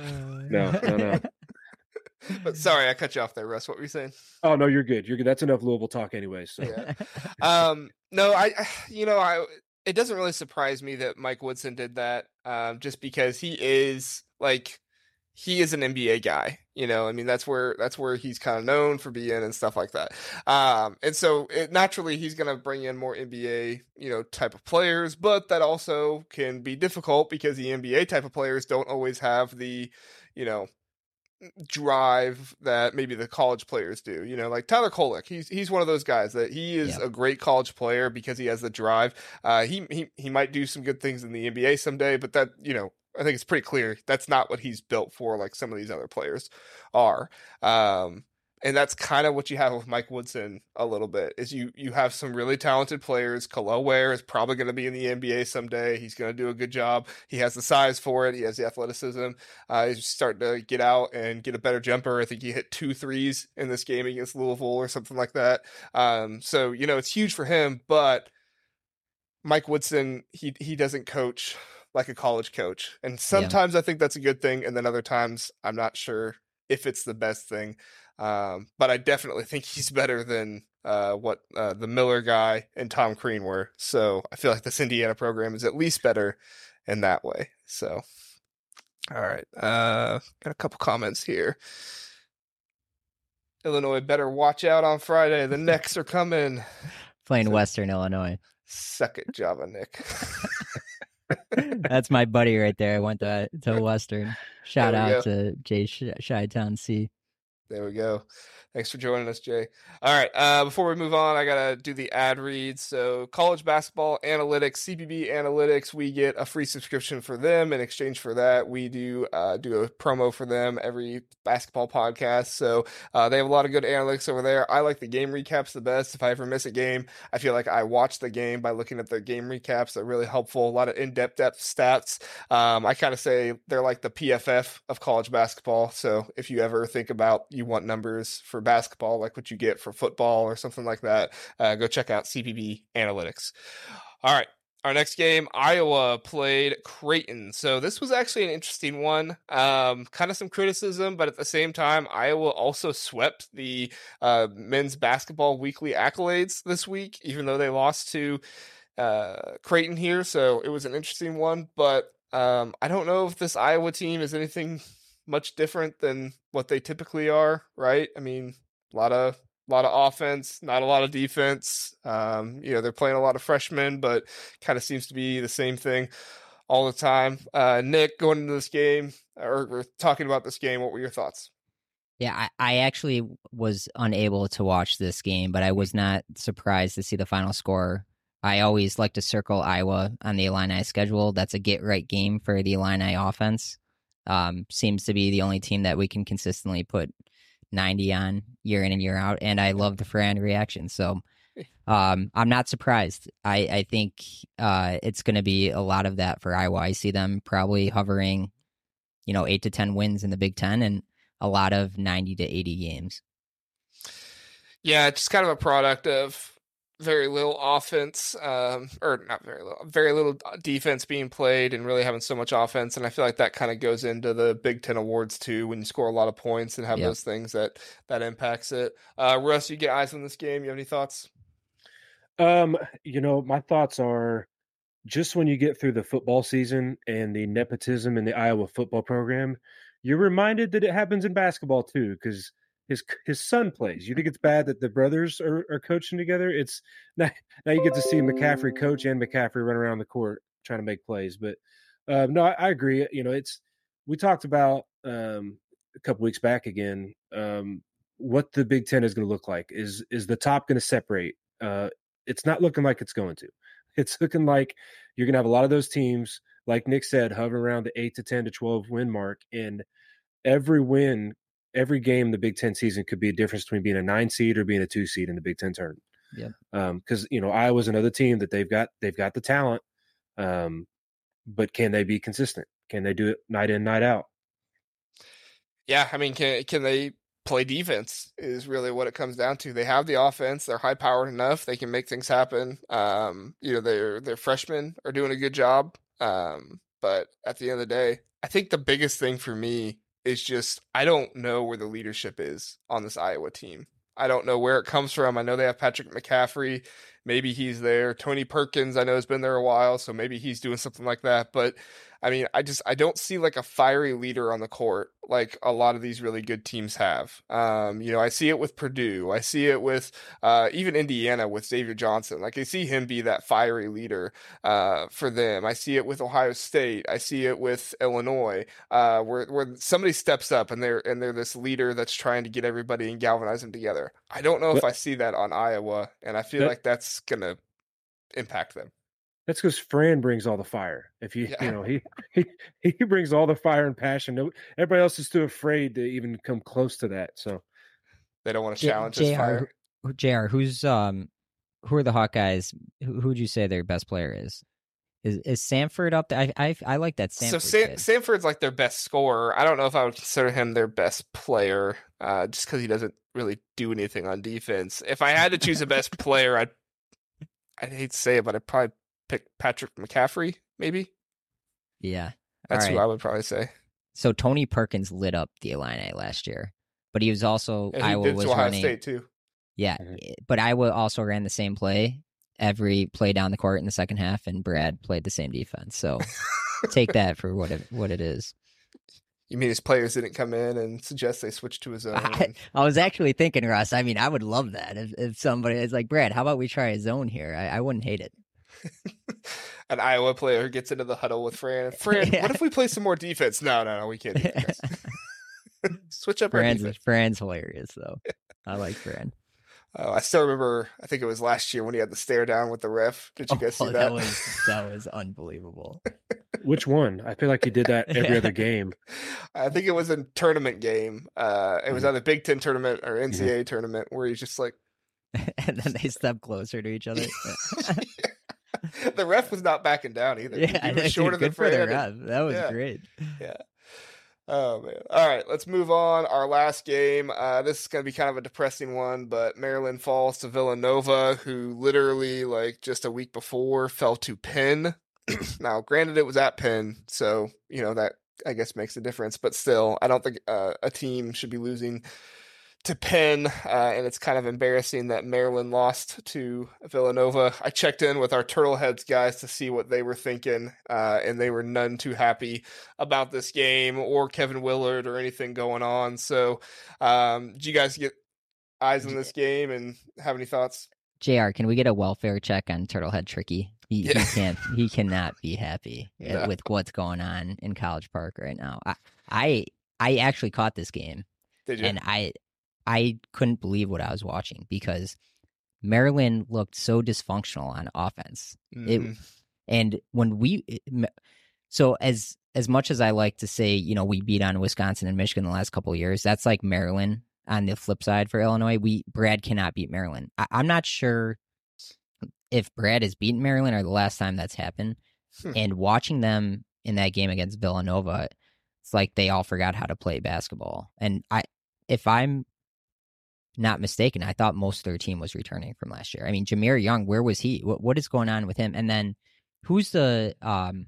No, no, no. But sorry, I cut you off there, Russ. What were you saying? Oh no, you're good. You're good. That's enough Louisville talk anyway. So yeah. Um, no, I, you know, I, it doesn't really surprise me that Mike Woodson did that. Um, just because he is like, he is an N B A guy, you know, I mean, that's where, that's where he's kind of known for being and stuff like that. Um, and so it, naturally he's going to bring in more N B A, you know, type of players, but that also can be difficult because the N B A type of players don't always have the, you know, drive that maybe the college players do, you know, like Tyler Kolek. He's he's one of those guys that he is Yeah. a great college player because he has the drive. Uh, he he he might do some good things in the N B A someday, but that, you know, I think it's pretty clear that's not what he's built for, like some of these other players are. Um, and that's kind of what you have with Mike Woodson a little bit, is you you have some really talented players. Khalil Ware is probably going to be in the N B A someday. He's going to do a good job. He has the size for it. He has the athleticism. Uh, he's starting to get out and get a better jumper. I think he hit two threes in this game against Louisville or something like that. Um, so, you know, it's huge for him, but Mike Woodson, he he doesn't coach like a college coach. And sometimes yeah. I think that's a good thing. And then other times I'm not sure if it's the best thing. Um, but I definitely think he's better than uh, what uh, the Miller guy and Tom Crean were. So I feel like this Indiana program is at least better in that way. So, all right. Uh, got a couple comments here. Illinois better watch out on Friday. The Necks are coming. Playing so, Western Illinois. Suck it, Java Nick. That's my buddy right there. I went to to Western. Shout out go. to Jay Chi-Town C. There we go. Thanks for joining us, Jay. All right. Uh, before we move on, I got to do the ad read. So college basketball analytics, C B B analytics, we get a free subscription for them. In exchange for that, we do uh, do a promo for them every basketball podcast. So uh, they have a lot of good analytics over there. I like the game recaps the best. If I ever miss a game, I feel like I watch the game by looking at the game recaps. They're really helpful. A lot of in-depth depth stats. Um, I kind of say they're like the P F F of college basketball. So if you ever think about you want numbers for basketball like what you get for football or something like that, uh, go check out C B B Analytics. All right, our next game, Iowa played Creighton. So this was actually an interesting one. Um, kind of some criticism, but at the same time, Iowa also swept the uh, men's basketball weekly accolades this week, even though they lost to uh, Creighton here. So it was an interesting one, but um, I don't know if this Iowa team is anything much different than what they typically are, right? I mean, a lot of a lot of offense, not a lot of defense. Um, you know, they're playing a lot of freshmen, but kind of seems to be the same thing all the time. Uh, Nick, going into this game, or, or talking about this game, what were your thoughts? Yeah, I, I actually was unable to watch this game, but I was not surprised to see the final score. I always like to circle Iowa on the Illini schedule. That's a get-right game for the Illini offense. Um, seems to be the only team that we can consistently put ninety on year in and year out, and I love the fan reaction. So um, I'm not surprised. I, I think uh, it's going to be a lot of that for Iowa. I see them probably hovering, you know, eight to ten wins in the Big Ten, and a lot of ninety to eighty games. Yeah, it's just kind of a product of very little offense, um, or not very little, very little defense being played and really having so much offense. And I feel like that kind of goes into the Big Ten awards too, when you score a lot of points and have yep. those things that, that impacts it. Uh, Russ, you get eyes on this game. You have any thoughts? Um, you know, my thoughts are just when you get through the football season and the nepotism in the Iowa football program, you're reminded that it happens in basketball too, because His his son plays. You think it's bad that the brothers are, are coaching together? It's now, now you get to see McCaffrey coach and McCaffrey run around the court trying to make plays. But uh, no, I, I agree. You know, it's we talked about um, a couple weeks back again um, what the Big Ten is going to look like. Is is the top going to separate? Uh, it's not looking like it's going to. It's looking like you're going to have a lot of those teams, like Nick said, hovering around the eight to ten to twelve win mark, and every win. Every game the Big Ten season could be a difference between being a nine seed or being a two seed in the Big Ten tournament. Yeah. Um, because you know Iowa's another team that they've got they've got the talent, um, but can they be consistent? Can they do it night in, night out? Yeah, I mean, can can they play defense? Is really what it comes down to. They have the offense; they're high powered enough; they can make things happen. Um, you know, their their freshmen are doing a good job. Um, but at the end of the day, I think the biggest thing for me is just, I don't know where the leadership is on this Iowa team. I don't know where it comes from. I know they have Patrick McCaffrey. Maybe he's there. Tony Perkins, I know, has been there a while, so maybe he's doing something like that. But I mean, I just I don't see like a fiery leader on the court like a lot of these really good teams have. Um, you know, I see it with Purdue. I see it with uh, even Indiana with Xavier Johnson. Like I see him be that fiery leader uh, for them. I see it with Ohio State. I see it with Illinois, uh, where where somebody steps up and they're and they're this leader that's trying to get everybody and galvanize them together. I don't know if I see that on Iowa, and I feel that, like that's gonna impact them. That's because Fran brings all the fire. If you Yeah. you know he he he brings all the fire and passion. No, everybody else is too afraid to even come close to that. So they don't want to J- challenge his fire. Who, J R, who's um, who are the Hawkeyes? Who who would you say their best player is? Is is Samford up there? I I, I like that Samford. So Sam, kid. Samford's like their best scorer. I don't know if I would consider him their best player, uh, just because he doesn't really do anything on defense. If I had to choose a best player, I'd I'd hate to say it, but I'd probably pick Patrick McCaffrey. Maybe Yeah, that's all who right. I would probably say. So Tony Perkins lit up the Illini last year, but he was also And he Iowa did was to Ohio running. State too. Yeah, Mhm. but Iowa also ran the same play every play down the court in the second half, and Brad played the same defense. So take that for what it what it is. You mean his players didn't come in and suggest they switch to his own? I, and- I was actually thinking, Russ. I mean, I would love that if, if somebody is like, Brad, how about we try a zone here? I, I wouldn't hate it. An Iowa player gets into the huddle with Fran. Fran, Yeah. what if we play some more defense? No, no, no, we can't do that, guys. Switch up our Fran's, defense. Fran's hilarious, though. I like Fran. Oh, I still remember, I think it was last year when he had the stare down with the ref. Did you guys see Oh, that? was that was unbelievable. which one? I feel like he did that every Yeah. other game. I think it was a tournament game. Uh, it was Mhm. either Big Ten tournament or N C A A tournament where he's just like, And then they step closer to each other. the ref was not backing down either. Yeah, he was dude, shorter than good for the Fran. ref. That was yeah. great. Yeah. Oh man. All right, let's move on. Our last game. Uh, this is going to be kind of a depressing one, but Maryland falls to Villanova, who literally, like, just a week before fell to Penn. Now, granted, it was at Penn, so you know that I guess makes a difference. But still, I don't think uh, a team should be losing to Penn, uh, and it's kind of embarrassing that Maryland lost to Villanova. I checked in with our Turtleheads guys to see what they were thinking, uh, and they were none too happy about this game or Kevin Willard or anything going on. So, um, did you guys get eyes on this game and have any thoughts? J R, can we get a welfare check on Turtlehead Tricky? He, Yeah. he can't. He cannot be happy No. with what's going on in College Park right now. I, I, I actually caught this game, Did you? and I, I couldn't believe what I was watching because Maryland looked so dysfunctional on offense. It, Mhm. and when we, so as as much as I like to say, you know, we beat on Wisconsin and Michigan the last couple of years, that's like Maryland on the flip side for Illinois. We Brad cannot beat Maryland. I, I'm not sure if Brad has beaten Maryland or the last time that's happened. Hmm. And watching them in that game against Villanova, it's like they all forgot how to play basketball. And I, if I'm not mistaken, I thought most of their team was returning from last year. I mean, Jameer Young, where was he? What what is going on with him? And then who's the um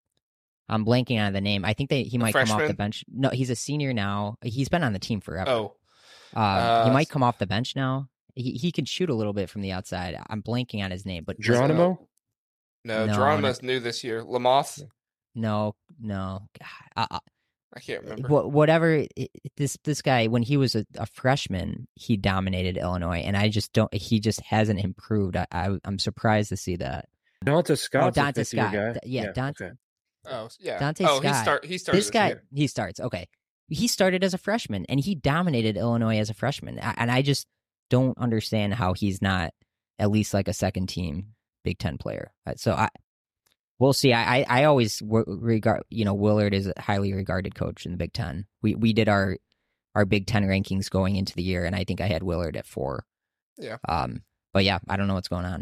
I'm blanking on the name. I think they he A might come off the freshman? bench. No, he's a senior now. He's been on the team forever. Oh, Uh, he uh, might come off the bench now. He he can shoot a little bit from the outside. I'm blanking on his name, but Geronimo? no, No, Geronimo's new this year. Lamoth? no, no. God, I, I, I can't remember. Wha- whatever it- it- this this guy, when he was a, a freshman, he dominated Illinois, and I just don't. He just hasn't improved. I, I I'm surprised to see that. Dante Scott's Oh, a Dante fifth-year Scott. guy. D- yeah, Dante- okay. Oh, yeah. Dante oh, he Scott. start. He started This this guy, year. he starts. Okay, he started as a freshman, and he dominated Illinois as a freshman. A- And I just don't understand how he's not at least like a second team Big Ten player. Uh, So I, we'll see. I I, I always w- regard you know Willard is a highly regarded coach in the Big Ten. We we did our our Big Ten rankings going into the year, and I think I had Willard at four. Yeah. Um. But yeah, I don't know what's going on.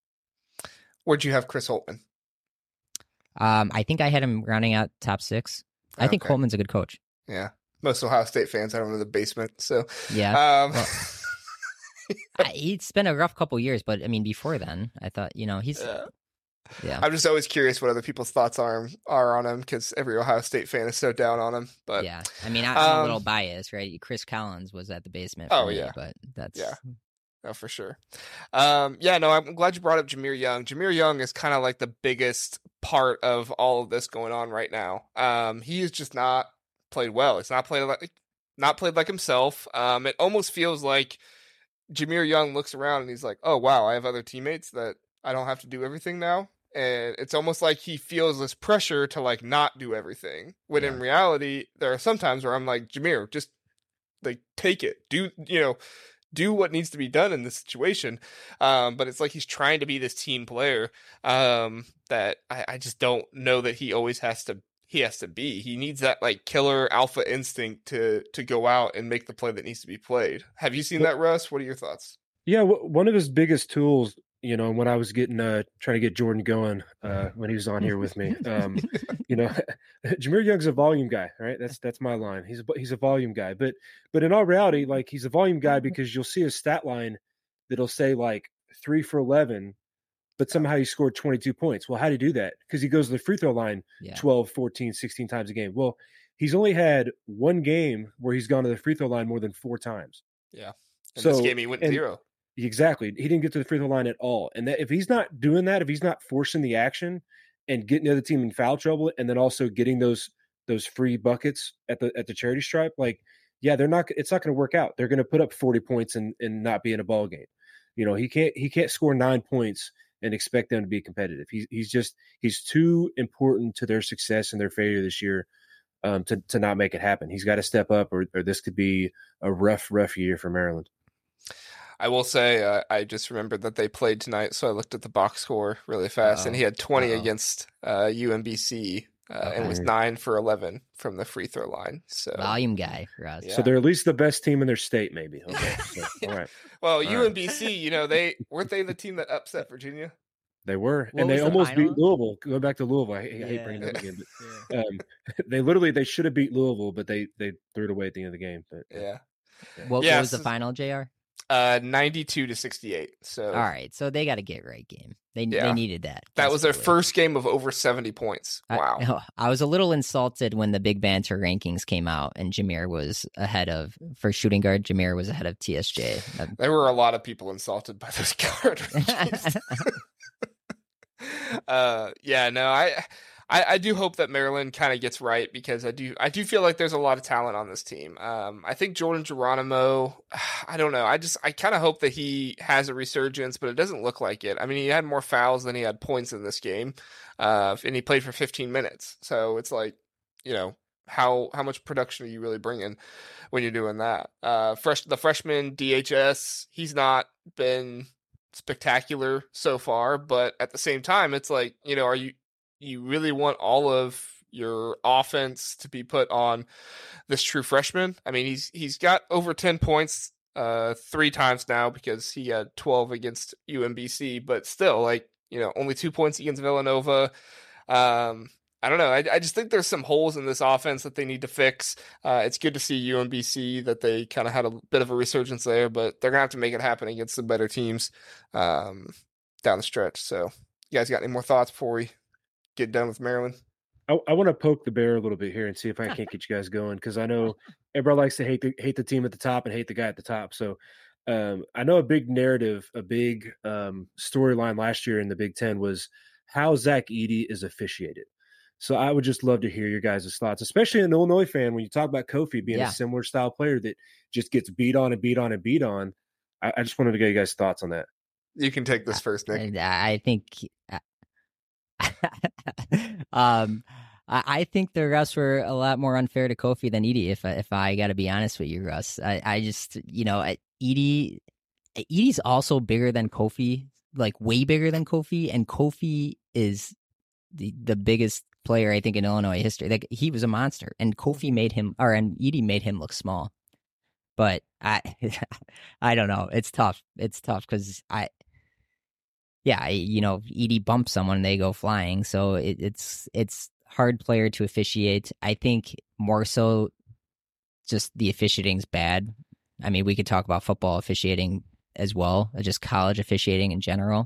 Where'd you have Chris Holtman? Um. I think I had him rounding out top six. I think Okay. Coleman's a good coach. Yeah. Most Ohio State fans have him in the basement. So, Yeah. um, well- I, it's been a rough couple years, but I mean, before then, I thought you know he's yeah. Yeah. I'm just always curious what other people's thoughts are are on him because every Ohio State fan is so down on him. But yeah, I mean, I, I'm um, a little biased, right? Chris Collins was at the basement. For Oh me, yeah, but that's yeah. Oh, for sure. Um, yeah, no, I'm glad you brought up Jahmir Young. Jahmir Young is kind of like the biggest part of all of this going on right now. Um, he has just not played well. It's not played like not played like himself. Um, it almost feels like Jahmir Young looks around and he's like, "Oh wow, I have other teammates that I don't have to do everything now." And it's almost like he feels this pressure to like not do everything. When Yeah. in reality, there are some times where I'm like, Jahmir, just like take it, do you know? do what needs to be done in this situation. Um, but it's like he's trying to be this team player um, that I, I just don't know that he always has to he has to be. He needs that like killer alpha instinct to to go out and make the play that needs to be played. Have you seen that, Russ? What are your thoughts? Yeah, w- one of his biggest tools, you know, when I was getting uh trying to get Jordan going uh when he was on here with me, um, you know, Jahmir Young's a volume guy, right? That's that's my line. He's a he's a volume guy, but but in all reality, like he's a volume guy because you'll see a stat line that'll say like three for eleven, but somehow he scored twenty-two points. Well, how do you do that? Because he goes to the free throw line yeah. twelve, fourteen, sixteen times a game. Well, he's only had one game where he's gone to the free throw line more than four times. Yeah. In so this game he went and, zero. Exactly. He didn't get to the free throw line at all. And that if he's not doing that, if he's not forcing the action and getting the other team in foul trouble, and then also getting those those free buckets at the at the charity stripe, like, yeah, they're not it's not going to work out. They're going to put up forty points and and not be in a ball game. You know, he can't he can't score nine points and expect them to be competitive. He's he's just he's too important to their success and their failure this year um, to to not make it happen. He's got to step up, or or this could be a rough, rough year for Maryland. I will say uh, I just remembered that they played tonight, so I looked at the box score really fast, Uh-oh. and he had twenty Uh-oh. against uh, U M B C uh, okay. and was nine for eleven from the free throw line. So volume guy for us. Yeah. So they're at least the best team in their state, maybe. Okay. So, all right. Well, all U M B C, right. you know, they weren't they the team that upset Virginia? They were, what and they the almost final? beat Louisville. Go back to Louisville. I, I yeah. hate bringing it up again, but yeah. um, they literally they should have beat Louisville, but they they threw it away at the end of the game. But yeah. yeah. What, yeah, what was so, the final, J R? Uh, ninety-two to sixty-eight. So all right, so they got to get right game. They yeah. they needed that. That was their first game of over seventy points. Wow. I, I was a little insulted when the Big Banter rankings came out and Jahmir was ahead of for shooting guard. Jahmir was ahead of T S J. There were a lot of people insulted by those guard rankings. uh, yeah, no, I. I, I do hope that Maryland kind of gets right because I do I do feel like there's a lot of talent on this team. Um, I think Jordan Geronimo, I don't know. I just I kind of hope that he has a resurgence, but it doesn't look like it. I mean, he had more fouls than he had points in this game, uh, and he played for fifteen minutes. So it's like, you know, how how much production are you really bringing when you're doing that? Uh, fresh the freshman D H S, he's not been spectacular so far, but at the same time, it's like, you know, are you you really want all of your offense to be put on this true freshman? I mean, he's he's got over ten points uh, three times now because he had twelve against U M B C, but still, like, you know, only two points against Villanova. Um, I don't know. I, I just think there's some holes in this offense that they need to fix. Uh, it's good to see U M B C that they kind of had a bit of a resurgence there, but they're going to have to make it happen against some better teams um, down the stretch. So you guys got any more thoughts before we get done with Maryland? I, I want to poke the bear a little bit here and see if I can't get you guys going, because I know everybody likes to hate the hate the team at the top and hate the guy at the top. So um, I know a big narrative, a big um, storyline last year in the Big Ten was how Zach Edey is officiated. So I would just love to hear your guys' thoughts, especially an Illinois fan, when you talk about Kofi being yeah. a similar style player that just gets beat on and beat on and beat on. I, I just wanted to get you guys' thoughts on that. You can take this first, Nick. I, I think um, I, I think the refs were a lot more unfair to Kofi than Edey, if, if I got to be honest with you, Russ. I, I just, you know, Edey, Edey's also bigger than Kofi, like way bigger than Kofi, and Kofi is the, the biggest player, I think, in Illinois history. Like, he was a monster, and Kofi made him, or and Edey made him look small. But I, I don't know. It's tough. It's tough because I, yeah, you know, Edey bumps someone, they go flying. So it, it's it's hard player to officiate. I think more so, just the officiating's bad. I mean, we could talk about football officiating as well, just college officiating in general.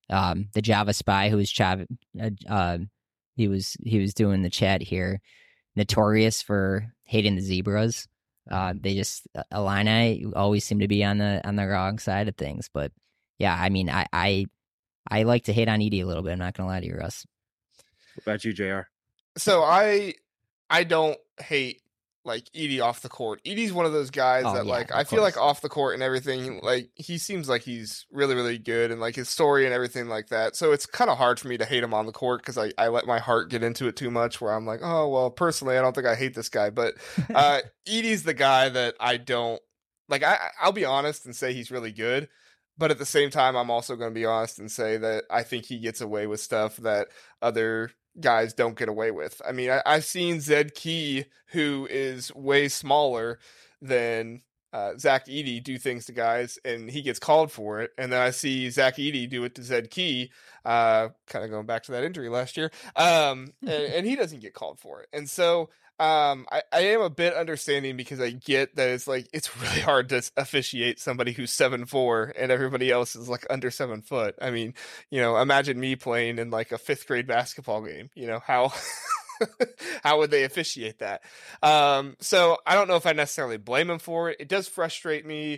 Um, the Java Spy, who was Chav, uh, uh, he was he was doing the chat here, notorious for hating the zebras. Uh, they just uh, Illini always seem to be on the on the wrong side of things. But yeah, I mean, I I, I like to hate on Edie a little bit. I'm not gonna lie to you, Russ. What about you, J R? So I I don't hate like Edie off the court. Edie's one of those guys Oh, that yeah, like of I feel like course. off the court and everything, like he seems like he's really, really good and like his story and everything like that. So it's kind of hard for me to hate him on the court because I, I let my heart get into it too much where I'm like, oh well, personally I don't think I hate this guy. But uh Edie's the guy that I don't like I I'll be honest and say he's really good. But at the same time, I'm also going to be honest and say that I think he gets away with stuff that other guys don't get away with. I mean, I, I've seen Zed Key, who is way smaller than uh, Zach Edey, do things to guys, and he gets called for it. And then I see Zach Edey do it to Zed Key, uh, kind of going back to that injury last year, um, and, and he doesn't get called for it. And so um, I, I am a bit understanding because I get that it's like it's really hard to officiate somebody who's seven four and everybody else is like under seven foot. I mean, you know, imagine me playing in like a fifth grade basketball game. You know how how would they officiate that? Um, so I don't know if I necessarily blame him for it. It does frustrate me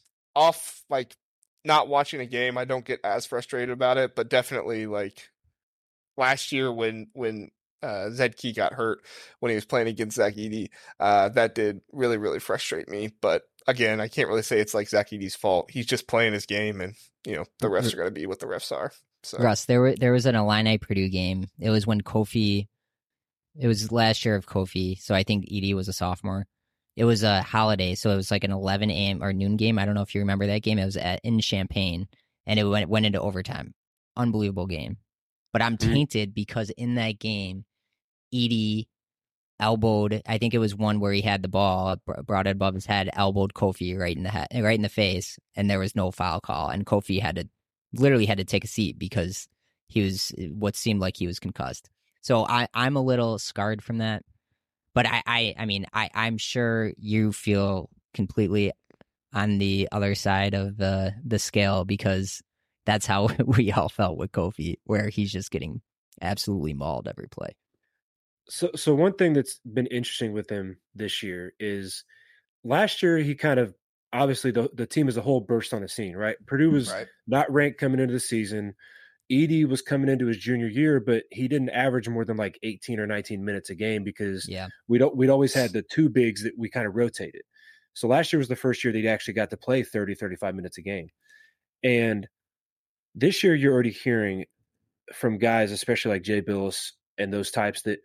off like not watching a game. I don't get as frustrated about it, but definitely like last year when when uh, Zed Key got hurt when he was playing against Zach Edey, uh, that did really really frustrate me. But again, I can't really say it's like Zach Edey's fault. He's just playing his game, and you know the refs are going to be what the refs are. So Russ, there were there was an Illini Purdue game. It was when Kofi. It was last year of Kofi, so I think Edey was a sophomore. It was a holiday, so it was like an eleven a.m. or noon game. I don't know if you remember that game. It was at, in Champaign, and it went went into overtime. Unbelievable game. But I'm Mhm. tainted because in that game, Edey elbowed. I think it was one where he had the ball, brought it above his head, elbowed Kofi right in the head, right in the face, and there was no foul call. And Kofi had to literally had to take a seat because he was what seemed like he was concussed. So I, I'm a little scarred from that. But I, I, I mean, I, I'm sure you feel completely on the other side of the the scale because that's how we all felt with Kofi, where he's just getting absolutely mauled every play. So, so one thing that's been interesting with him this year is last year he kind of obviously the the team as a whole burst on the scene, right? Purdue was right. not ranked coming into the season. Edey was coming into his junior year, but he didn't average more than like eighteen or nineteen minutes a game because Yeah. we don't we'd always had the two bigs that we kind of rotated. So last year was the first year that he actually got to play thirty, thirty-five minutes a game. And this year you're already hearing from guys, especially like Jay Billis and those types, that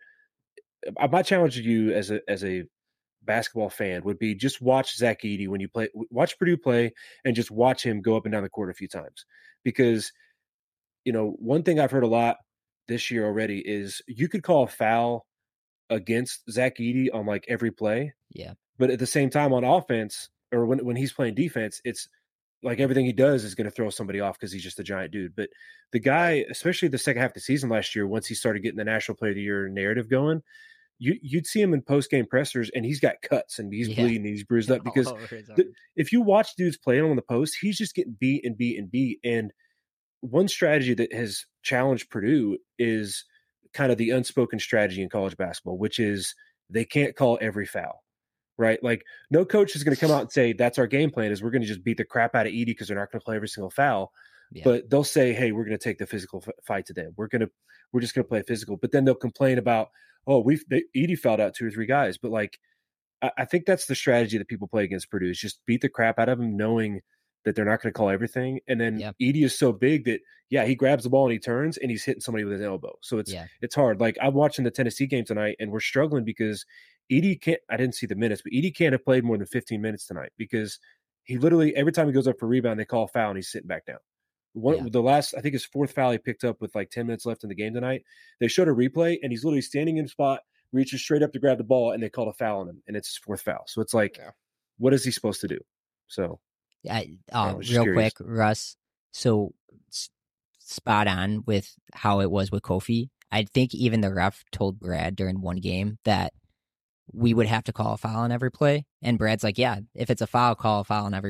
my challenge to you as a as a basketball fan would be just watch Zach Edey when you play, watch Purdue play, and just watch him go up and down the court a few times. Because, you know, one thing I've heard a lot this year already is you could call a foul against Zach Edey on like every play. Yeah. But at the same time on offense, or when, when he's playing defense, it's like everything he does is going to throw somebody off because he's just a giant dude. But the guy, especially the second half of the season last year, once he started getting the National Player of the Year narrative going, you, you'd see him in post-game pressers, and he's got cuts, and he's Yeah. bleeding, and he's bruised up. Because All over his the, arms. if you watch dudes playing on the post, he's just getting beat and beat and beat. And one strategy that has challenged Purdue is kind of the unspoken strategy in college basketball, which is they can't call every foul, right? Like no coach is going to come out and say, that's our game plan, is we're going to just beat the crap out of Edey because they're not going to play every single foul. Yeah. But they'll say, hey, we're going to take the physical f- fight to them. We're going to, we're just going to play physical. But then they'll complain about, oh, we've, they, Edey fouled out two or three guys. But like, I, I think that's the strategy that people play against Purdue, is just beat the crap out of them, knowing that they're not going to call everything. And then Yeah. Edey is so big that, yeah, he grabs the ball and he turns and he's hitting somebody with his elbow. So it's, Yeah. it's hard. Like I'm watching the Tennessee game tonight and we're struggling because Edey can't, I didn't see the minutes, but Edey can't have played more than fifteen minutes tonight because he literally, every time he goes up for a rebound, they call a foul and he's sitting back down. One, Yeah. the last, I think his fourth foul he picked up with like ten minutes left in the game tonight. They showed a replay and he's literally standing in a spot, reaches straight up to grab the ball, and they called a foul on him, and it's his fourth foul. So it's like, Yeah. what is he supposed to do? So I, I oh, was just real curious. quick, Russ. So s- spot on with how it was with Kofi. I think even the ref told Brad during one game that we would have to call a foul on every play. And Brad's like, yeah, if it's a foul, call a foul on every play.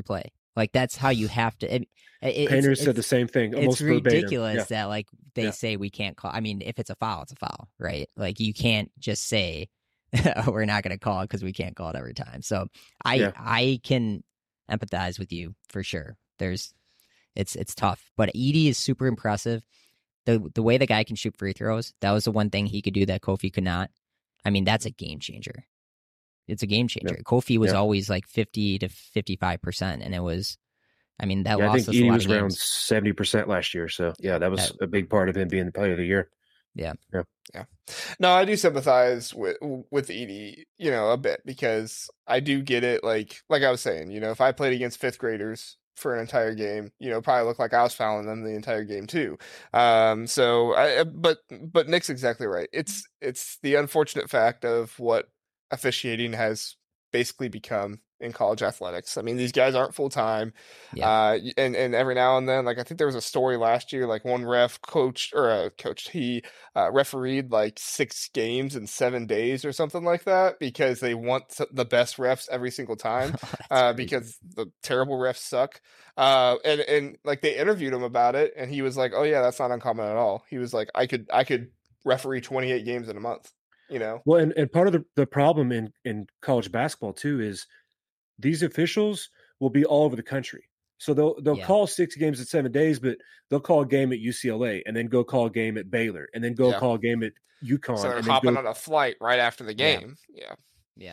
Like that's how you have to. It, it, Painter it's, said it's, the same thing. Almost it's verbatim. ridiculous Yeah. that like they Yeah. say we can't call. I mean, if it's a foul, it's a foul, right? Like you can't just say we're not going to call it because we can't call it every time. So I Yeah. I can empathize with you for sure. There's it's it's tough, but Edey is super impressive. The the way the guy can shoot free throws, that was the one thing he could do that Kofi could not. I mean, that's a game changer. It's a game changer. Yep. Kofi was Yep. always like fifty to fifty-five percent, and it was, I mean, that Yeah, I lost think us a Edey lot was of around games. seventy percent last year. So yeah, that was That- a big part of him being the player of the year. Yeah. Yeah. Yeah. No, I do sympathize with with Edey, you know, a bit because I do get it. Like like I was saying, you know, if I played against fifth graders for an entire game, you know, probably looked like I was fouling them the entire game too. Um, so I, but but Nick's exactly right. It's it's the unfortunate fact of what officiating has basically become in college athletics. I mean, these guys aren't full time. Yeah. Uh, and, and every now and then, like, I think there was a story last year, like one ref coached or uh, coached, he uh, refereed like six games in seven days or something like that because they want the best refs every single time Oh, that's uh, crazy. because the terrible refs suck. Uh, and, and like they interviewed him about it and he was like, oh yeah, that's not uncommon at all. He was like, I could, I could referee twenty-eight games in a month, you know? Well, and, and part of the, the problem in, in college basketball too is these officials will be all over the country. So they'll they'll Yeah. call six games in seven days, but they'll call a game at U C L A and then go call a game at Baylor and then go Yeah. call a game at UConn. So they're and then hopping go, on a flight right after the Yeah. game. Yeah. Yeah.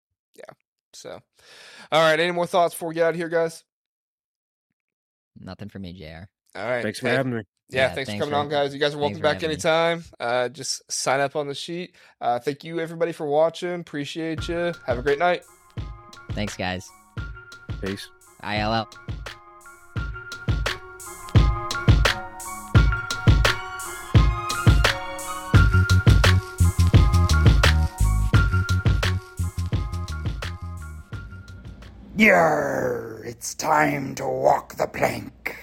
So, all right. Any more thoughts before we get out of here, guys? Nothing for me, J R. All right. Thanks for Hey, having me. Yeah, Yeah, thanks, thanks for coming for- on, guys. You guys are welcome thanks for back having me. anytime. Uh, just sign up on the sheet. Uh, thank you, everybody, for watching. Appreciate you. Have a great night. Thanks, guys. Peace. I L L. Yarr, it's time to walk the plank.